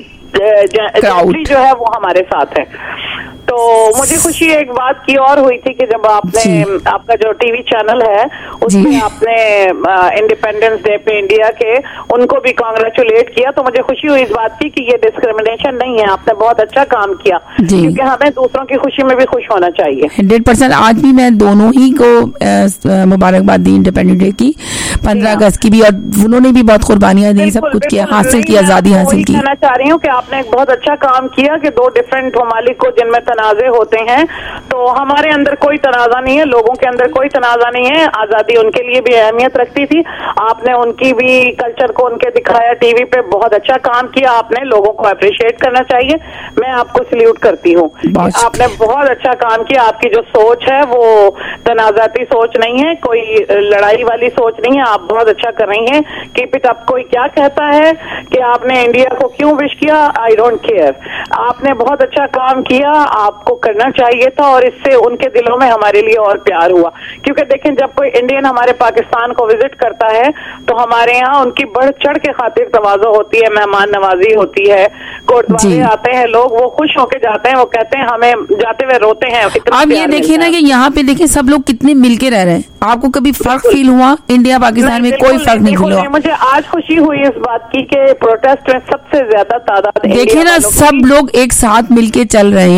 Speaker 18: जंत्री जो है वो हमारे साथ है। तो मुझे खुशी एक बात की और हुई थी कि जब आपने आपका जो टीवी चैनल है उसमें आपने इंडिपेंडेंस डे पे इंडिया के उनको भी कांग्रेचुलेट किया, तो मुझे खुशी हुई इस बात की कि ये डिस्क्रिमिनेशन नहीं है। आपने बहुत अच्छा काम किया, क्योंकि हमें दूसरों की खुशी में भी खुश होना चाहिए।
Speaker 2: Hundred percent. आज भी मैं दोनों ही को मुबारकबाद दी इंडिपेंडेंस डे की, पंद्रह अगस्त की भी, और उन्होंने भी बहुत कुर्बानियां दी, सब कुछ किया, हासिल की, आजादी हासिल की।
Speaker 18: कहना चाह रही हूँ कि आपने एक बहुत अच्छा काम किया कि दो डिफरेंट ममालिक को जिनमें तनाजे होते हैं, तो हमारे अंदर कोई तनाजा नहीं है, लोगों के अंदर कोई तनाजा नहीं है। आजादी उनके लिए भी अहमियत रखती थी, आपने उनकी भी कल्चर को उनके दिखाया टीवी पे, बहुत अच्छा काम किया आपने, लोगों को अप्रिशिएट करना चाहिए। मैं आपको सल्यूट करती हूँ, आपने बहुत अच्छा काम किया। आपकी जो सोच है वो तनाजाती सोच नहीं है, कोई लड़ाई वाली सोच नहीं है, आप बहुत अच्छा कर रही हैं। Keep it up. कोई क्या कहता है कि आपने इंडिया को क्यों विश किया, आई डोंट केयर, आपने बहुत अच्छा काम किया, आपको करना चाहिए था, और इससे उनके दिलों में हमारे लिए और प्यार हुआ। क्योंकि देखें जब कोई इंडियन हमारे पाकिस्तान को विजिट करता है तो हमारे यहाँ उनकी बढ़ चढ़ के खातिर तवाज़ो होती है, मेहमान नवाजी होती है, गुरुद्वारे आते हैं लोग, वो खुश होके जाते हैं, वो कहते हैं हमें, जाते हुए रोते हैं।
Speaker 2: अब ये देखिए ना कि यहाँ पे देखिए सब लोग कितने मिलके रह रहे हैं। आपको कभी फर्क फील हुआ इंडिया पाकिस्तान में? कोई फर्क नहीं फील हुआ।
Speaker 18: मुझे आज खुशी हुई इस बात की कि प्रोटेस्ट में सबसे ज्यादा तादाद,
Speaker 2: देखिए ना सब लोग एक साथ मिलके चल रहे हैं। यहाँ पे तो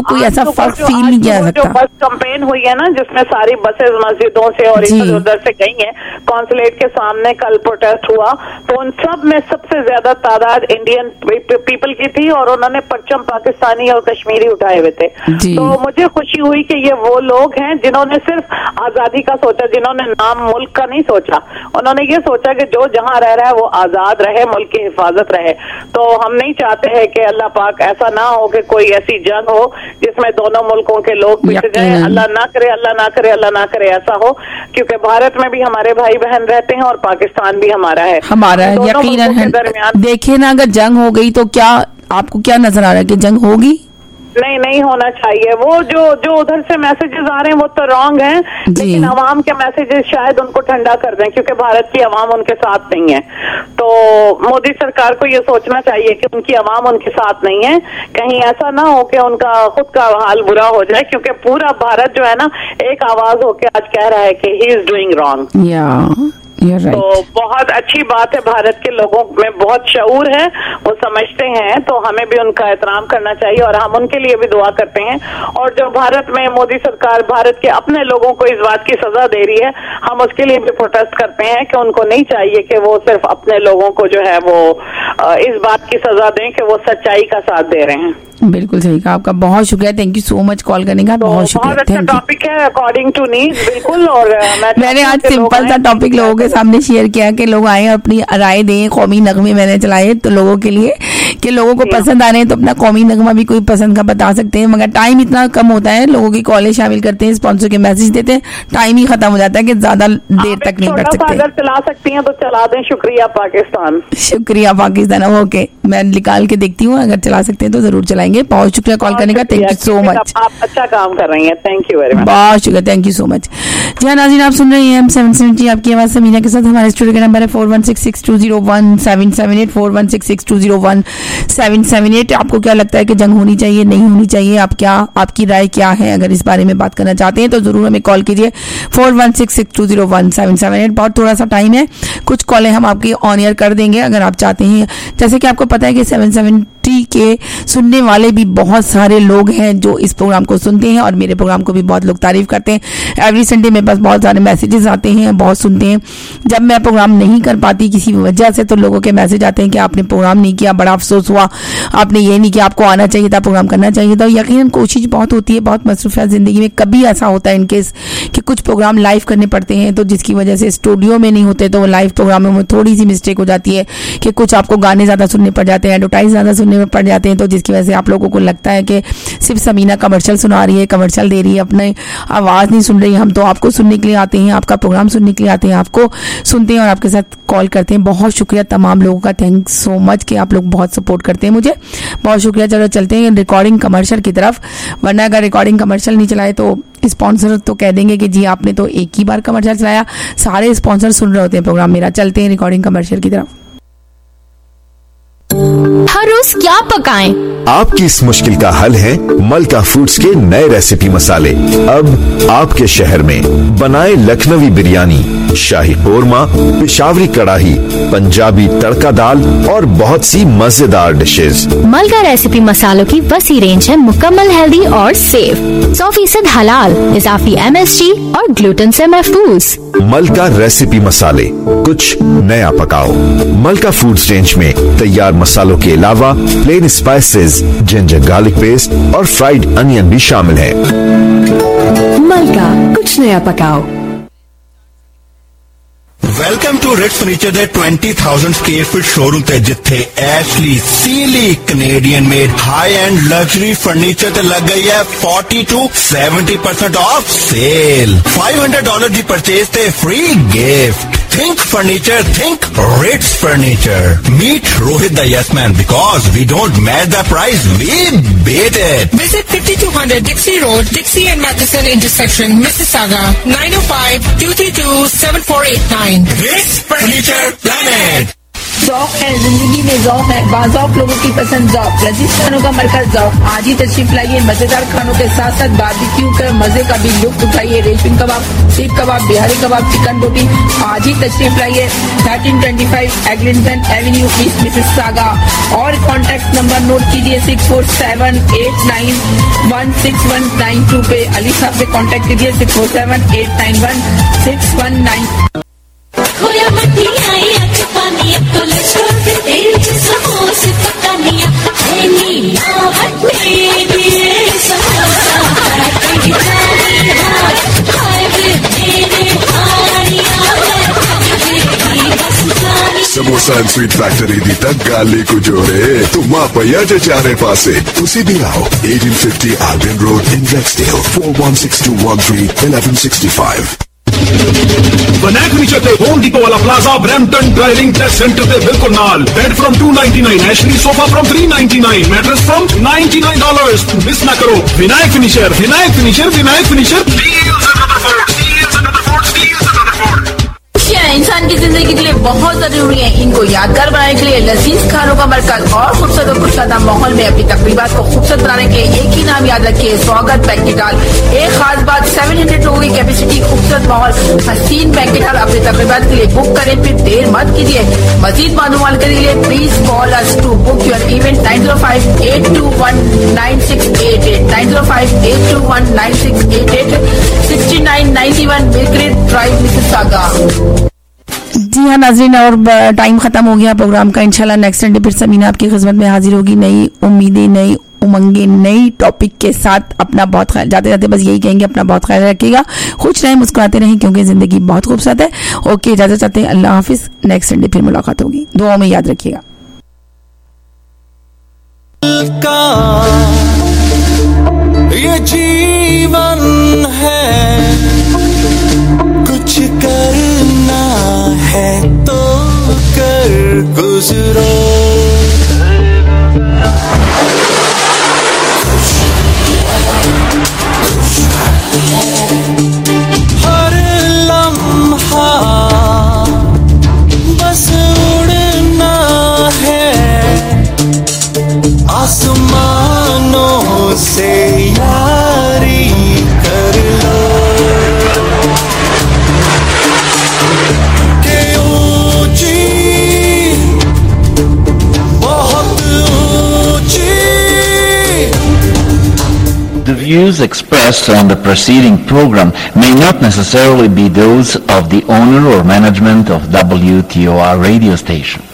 Speaker 2: कोई ऐसा फर्क फील नहीं किया जा सकता।
Speaker 18: बस कैंपेन हुई है ना जिसमें सारी बसेस मस्जिदों से और इधर उधर से गई हैं, कॉन्सुलेट के सामने कल प्रोटेस्ट हुआ, तो उन सब में सबसे ज्यादा तादाद इंडियन पीपल की थी और उन्होंने परचम पाकिस्तानी और कश्मीरी उठाए हुए थे। तो मुझे खुशी हुई कि ये वो लोग हैं जिन्होंने सिर्फ आजादी का सोचा, जिन्होंने नाम मुल्क का नहीं सोचा, उन्होंने ये सोचा कि जो जहां रह रहा है वो आजाद रहे, मुल्क की हिफाजत रहे। तो हम नहीं चाहते हैं कि अल्लाह पाक ऐसा ना हो कि कोई ऐसी जंग हो जिसमें दोनों मुल्कों के लोग पिट जाए। अल्लाह ना करे, अल्लाह ना करे, अल्लाह ना करे ऐसा हो, क्योंकि भारत में भी हमारे भाई बहन रहते हैं और पाकिस्तान भी हमारा है,
Speaker 2: हमारा है, यकीनन है। देखिए ना, अगर जंग हो गई तो क्या आपको क्या नजर आ रहा है कि जंग होगी?
Speaker 18: नहीं, नहीं होना चाहिए। वो जो जो उधर से मैसेजेस आ रहे हैं वो तो रॉन्ग हैं, लेकिन अवाम के मैसेजेस शायद उनको ठंडा कर दें, क्योंकि भारत की अवाम उनके साथ नहीं है। तो मोदी सरकार को ये सोचना चाहिए कि उनकी अवाम उनके साथ नहीं है, कहीं ऐसा ना हो कि उनका खुद का हाल बुरा हो जाए, क्योंकि पूरा भारत जो है ना एक आवाज होके आज कह रहा है कि he is doing wrong.
Speaker 2: Right.
Speaker 18: तो बहुत अच्छी बात है, भारत के लोगों में बहुत शऊर है, वो समझते हैं, तो हमें भी उनका एहतराम करना चाहिए और हम उनके लिए भी दुआ करते हैं। और जो भारत में मोदी सरकार भारत के अपने लोगों को इस बात की सजा दे रही है, हम उसके लिए भी प्रोटेस्ट करते हैं कि उनको नहीं चाहिए कि वो सिर्फ अपने लोगों को जो है वो इस बात की सजा दें कि वो सच्चाई का साथ दे रहे हैं।
Speaker 2: बिल्कुल सही कहा, आपका बहुत शुक्रिया, thank you so much call करने का। तो बहुत शुक्रिया,
Speaker 18: बहुत अच्छा टॉपिक है अकॉर्डिंग टू नीड्स, बिल्कुल। और
Speaker 2: मैंने आज सिंपल सा टॉपिक लोगों के सामने शेयर किया कि लोग आए और अपनी राय दें। कौमी नगमे मैंने चलाए तो लोगों के लिए कि लोगों को पसंद आ रहे हैं तो अपना कौमी नगमा भी कोई पसंद का बता सकते हैं, मगर टाइम इतना कम होता है, लोगों की कॉलें शामिल करते हैं, स्पॉन्सर के मैसेज देते हैं, टाइम ही खत्म हो जाता है कि ज्यादा देर तक नहीं बैठ सकते।
Speaker 18: अगर चला सकती हैं तो चला दें। शुक्रिया पाकिस्तान।
Speaker 2: शुक्रिया पाकिस्तान। ओके, मैं निकाल के देखती हूँ, अगर चला सकते हैं तो जरूर चलाएंगे। बहुत शुक्रिया कॉल करने का, थैंक यू सो मच।
Speaker 18: आप अच्छा काम कर रही हैं, थैंक यू वेरी मच।
Speaker 2: बहुत शुक्रिया, थैंक यू सो मच। जी हाँ नाज़रीन, आप सुन रहे हैं एम सेवन सेवेंटी, आपकी आवाज समीना के साथ। हमारे स्टूडियो का नंबर है four one six six two zero one seven seven eight four one six six two zero one seven seven eight. आपको क्या लगता है कि जंग होनी चाहिए, नहीं होनी चाहिए? आप क्या, आपकी राय क्या है? अगर इस बारे में बात करना चाहते हैं तो जरूर हमें कॉल कीजिए four one six six two zero one seven seven eight. बहुत थोड़ा सा टाइम है, कुछ कॉलें हम आपकी ऑन एयर कर देंगे अगर आप चाहते हैं। जैसे कि आपको पता है कि सेवन सेवेंटी के सुनने वाले भी बहुत सारे लोग हैं जो इस प्रोग्राम को सुनते हैं और मेरे प्रोग्राम को भी बहुत लोग तारीफ करते हैं। एवरी संडे मेरे पास बहुत सारे मैसेजेस आते हैं, बहुत सुनते हैं। जब मैं प्रोग्राम नहीं कर पाती किसी वजह से तो लोगों के मैसेज आते हैं कि आपने प्रोग्राम नहीं किया, बड़ा अफसोस हुआ, आपने ये नहीं किया, आपको आना चाहिए था, प्रोग्राम करना चाहिए था। यकीनन कोशिश बहुत होती है, बहुत मसरूफियत जिंदगी में। कभी ऐसा होता है इनकेस कि कुछ प्रोग्राम लाइव करने पड़ते हैं तो जिसकी वजह से स्टूडियो में नहीं होते, तो वो लाइव प्रोग्रामों में थोड़ी सी मिस्टेक हो जाती है कि कुछ आपको गाने ज्यादा सुनने पड़ जाते हैं, एडवर्टाइज ज्यादा सुनने में पड़ जाते हैं, तो जिसकी वजह से आप लोगों को लगता है कि सिर्फ समीना कमर्शियल सुना रही है, कमर्शियल दे रही है, अपने आवाज नहीं सुन रही। हम तो आपको सुनने के लिए आते हैं, आपका प्रोग्राम सुनने के लिए आते हैं, आपको सुनते हैं और आपके साथ कॉल करते हैं। बहुत शुक्रिया तमाम लोगों का, थैंक सो मच कि आप लोग बहुत सपोर्ट करते हैं मुझे, बहुत शुक्रिया। चलो चलते हैं रिकॉर्डिंग कमर्शियल की तरफ, वरना अगर रिकॉर्डिंग कमर्शियल नहीं चलाए तो स्पॉन्सर तो कह देंगे कि जी आपने तो एक ही बार कमर्शियल चलाया, सारे स्पॉन्सर सुन रहे होते हैं प्रोग्राम मेरा। चलते हैं रिकॉर्डिंग कमर्शियल की तरफ।
Speaker 8: हर रोज क्या पकाएं?
Speaker 9: आपकी इस मुश्किल का हल है मलका फूड्स के नए रेसिपी मसाले। अब आपके शहर में बनाए लखनवी बिरयानी, शाही कोरमा, पिशावरी कड़ाही, पंजाबी तड़का दाल और बहुत सी मजेदार डिशेस।
Speaker 8: मलका रेसिपी मसालों की वसी रेंज है, मुकम्मल हेल्दी और सेफ, सौ फीसद हलाल, इजाफी एम एस जी और ग्लूटेन से महफूज।
Speaker 9: मलका रेसिपी मसाले, कुछ नया पकाओ। मलका फूड्स रेंज में तैयार मसालों के अलावा plain spices, ginger garlic paste और फ्राइड अनियन भी शामिल है।
Speaker 19: मलका, कुछ नया पकाओ।
Speaker 10: वेलकम टू रिट्स फर्नीचर दे twenty thousand square feet showroom ते जिथे Ashley Sealy Canadian made high end luxury furniture ते लग गई है forty to seventy percent off sale. Five hundred dollar दी परचेज ते free gift. Think furniture, think Ritz furniture. Meet Rohit the yes man because we don't match the price, we bet it.
Speaker 11: Visit fifty-two hundred Dixie Road, Dixie and Matheson intersection, Mississauga, nine oh five, two three two, seven four eight nine.
Speaker 10: Ritz Furniture Planet.
Speaker 12: So जौक है, जिंदगी में जौक है, बाज़ौक लोगों की पसंद जौक, लजीज खानों का मरकज जौक। आज ही तशरीफ लाइए, मजेदार खानों के साथ साथ बारबेक्यू के मजे का भी लुत्फ उठाइए। रेशमी कबाब, सीख कबाब, बिहारी कबाब, चिकन बोटी। आज ही तशरीफ लाइए, thirteen twenty five Eglinton Avenue east Mississauga. और कॉन्टैक्ट नंबर नोट कीजिए six four seven eight nine one six one nine two पे। अली साहब से कॉन्टैक्ट कीजिए six four seven eight nine one six one nine.
Speaker 13: Samosa and sweet factory दी तक गाली को जोड़े तुम पैया चारे पासे तुसी भी आओ eighteen fifty Albion road in Rexdale four one six two one three eleven sixty five.
Speaker 14: Vinayak furniture ते होम डिपो वाला plaza Brampton driving test centre ते बिल्कुल नाल। Bed from two ninety nine, Ashley sofa from three ninety nine, mattress from ninety nine dollars. Miss ना करो, Vinayak furniture, Vinayak furniture, Vinayak furniture.
Speaker 12: इंसान की जिंदगी के लिए बहुत जरूरी है। इनको यादगार बनाने के लिए लजीज खानों का मरकज और खूबसूरत और खुशहाल माहौल में अपनी तकरीबात को खूबसूरत बनाने के लिए एक ही नाम याद रखिए, स्वागत बैंकेट हॉल। एक खास बात, सात सौ लोगों की कैपेसिटी, खूबसूरत माहौल, हसीन बैंकेट हॉल। अपनी तकरीबात के लिए बुक करें, फिर देर मत कीजिए। मजीद मालूमात के लिए please call us to book your event nine zero five eight two one nine six eight eight nine zero five eight two one nine six eight eight sixty nine ninety one Millcreek drive Mississauga.
Speaker 2: जी हाँ नाजरीन, और time खत्म हो गया programme का। इंशाल्लाह next Sunday फिर समीना आपकी खिदमत में हाजिर होगी, नई उम्मीदें, नई उमंगे, नई टॉपिक के साथ। अपना बहुत ख्याल, जाते जाते बस यही कहेंगे, अपना बहुत ख्याल रखिएगा, खुश रहें, मुस्कुराते रहें, क्योंकि जिंदगी बहुत खूबसूरत है। ओके, इजाजत चाहते हैं, अल्लाह हाफिज। नेक्स्ट संडे फिर मुलाकात होगी, दुआओं में याद रखिएगा।
Speaker 4: ये जीवन है, कुछ करना है तो कर गुजरो। हर लम्हा बस उड़ना है, आसमानों से यारी कर लो।
Speaker 20: The views expressed on the preceding program may not necessarily be those of the owner or management of W T O R radio station.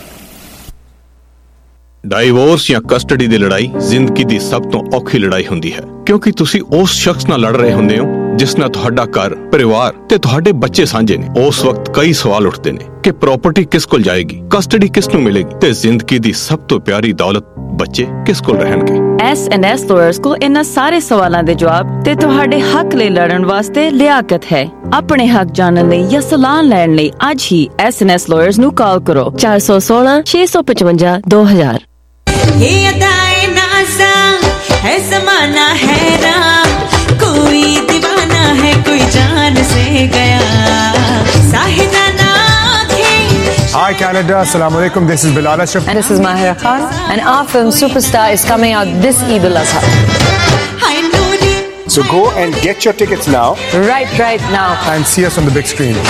Speaker 21: Divorce ਜਾਂ ਕਸਟਡੀ ਦੀ ਲੜਾਈ ਜ਼ਿੰਦਗੀ ਦੀ ਸਭ ਤੋਂ ਔਖੀ ਲੜਾਈ ਹੁੰਦੀ ਹੈ, ਕਿਉਂਕਿ ਤੁਸੀਂ ਉਸ ਸ਼ਖਸ ਨਾਲ ਲੜ ਰਹੇ ਹੁੰਦੇ ਹੋ ਜਿਸ ਨਾਲ ਤੁਹਾਡਾ ਘਰ, ਪਰਿਵਾਰ ਤੇ ਤੁਹਾਡੇ ਬੱਚੇ ਸਾਂਝੇ ਨੇ। ਉਸ ਵਕਤ ਕਈ ਸਵਾਲ ਉੱਠਦੇ ਨੇ ਕਿ ਪ੍ਰਾਪਰਟੀ ਕਿਸ ਕੋਲ ਜਾਏਗੀ, ਕਸਟਡੀ ਕਿਸ ਨੂੰ ਮਿਲੇਗੀ ਤੇ ਜ਼ਿੰਦਗੀ ਦੀ ਸਭ ਤੋਂ ਪਿਆਰੀ ਦੌਲਤ ਬੱਚੇ ਕਿਸ ਕੋਲ ਰਹਿਣਗੇ।
Speaker 22: ਐਸ ਐਂਡ ਐਸ ਲਾਇਰਸ ਕੋਲ ਇਹਨਾਂ ਸਾਰੇ ਸਵਾਲਾਂ ਦੇ ਜਵਾਬ ਤੇ ਤੁਹਾਡੇ ਹੱਕ ਲਈ ਲੜਨ ਵਾਸਤੇ ਲਿਆਕਤ ਹੈ। ਆਪਣੇ ਹੱਕ ਜਾਣਨ ਲਈ ਜਾਂ ਸਲਾਹ ਲੈਣ ਲਈ ਅੱਜ ਹੀ ਐਸ ਐਂਡ ਐਸ ਲਾਇਰਸ ਨੂੰ ਕਾਲ ਕਰੋ ਚਾਰ ਸੌ ਸੋਲਾਂ ਛੇ ਸੌ ਪਚਵੰਜਾ ਦੋ ਹਜ਼ਾਰ।
Speaker 23: ये अदाए नाज़ा है, ज़माना हैरान, कोई दीवाना है, कोई जान से गया। साहिदाना
Speaker 24: Hi Canada, Assalamu alaikum. This is Bilal Ashraf.
Speaker 25: And this is Mahira Khan. And our film Superstar is coming out this Eid al-Adha.
Speaker 24: So go and get your tickets now.
Speaker 25: Right, right now.
Speaker 24: And see us on the big screen.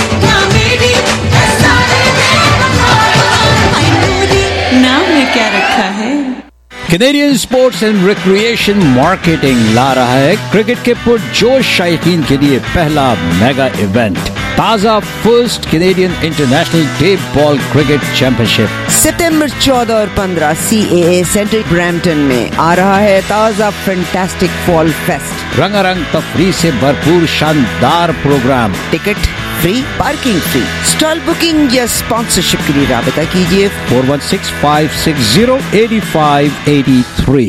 Speaker 23: नाम में क्या रखा है?
Speaker 26: Canadian sports and recreation marketing ला रहा है cricket के पुरजोश शायकीन के लिए पहला मेगा इवेंट, ताजा first Canadian international tape ball cricket championship.
Speaker 27: सितंबर चौदह और पंद्रह सी ए ए सेंटर ब्रैम्पटन में आ रहा है ताजा फैंटास्टिक फॉल फेस्ट।
Speaker 26: रंगारंग तफरीह से भरपूर शानदार programme,
Speaker 27: ticket free, parking free. Stall booking या स्पॉन्सरशिप के लिए राबता कीजिए
Speaker 26: four one six five six zero eighty five eighty three.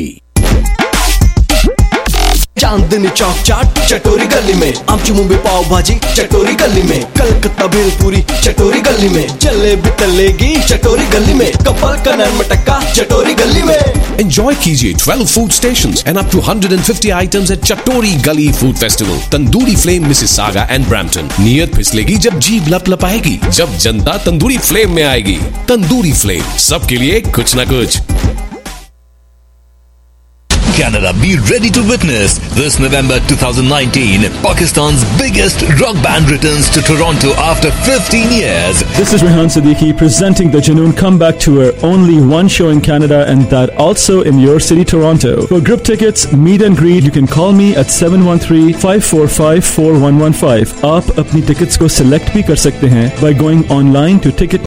Speaker 4: Chandni Chowk chaat चटोरी गली में, आमची मुंबई पाव भाजी चटोरी गली में, कलकत्ता भेलपुरी चटोरी गली में, जलेबी तलेगी चटोरी गली में, कपल का नरम टक्का चटोरी गली में।
Speaker 1: Enjoy कीजिए twelve food stations and up to one hundred fifty items at Chatori Gully Food Festival, Tandoori Flame, Mississauga and Brampton. नियत फिसलेगी जब जीभ लपलपाएगी, जब जनता तंदूरी फ्लेम में आएगी. तंदूरी फ्लेम, सबके लिए कुछ ना कुछ.
Speaker 3: Canada, be ready to witness this November twenty nineteen. Pakistan's biggest rock band returns to Toronto after fifteen years.
Speaker 5: This is Rehan Siddiqui presenting the Junoon Comeback Tour. Only one show in Canada and that also in your city, Toronto. For group tickets, meet and greet, you can call me at seven one three, five four five, four one one five. आप अपनी tickets को select भी कर सकते हैं by going online to ticket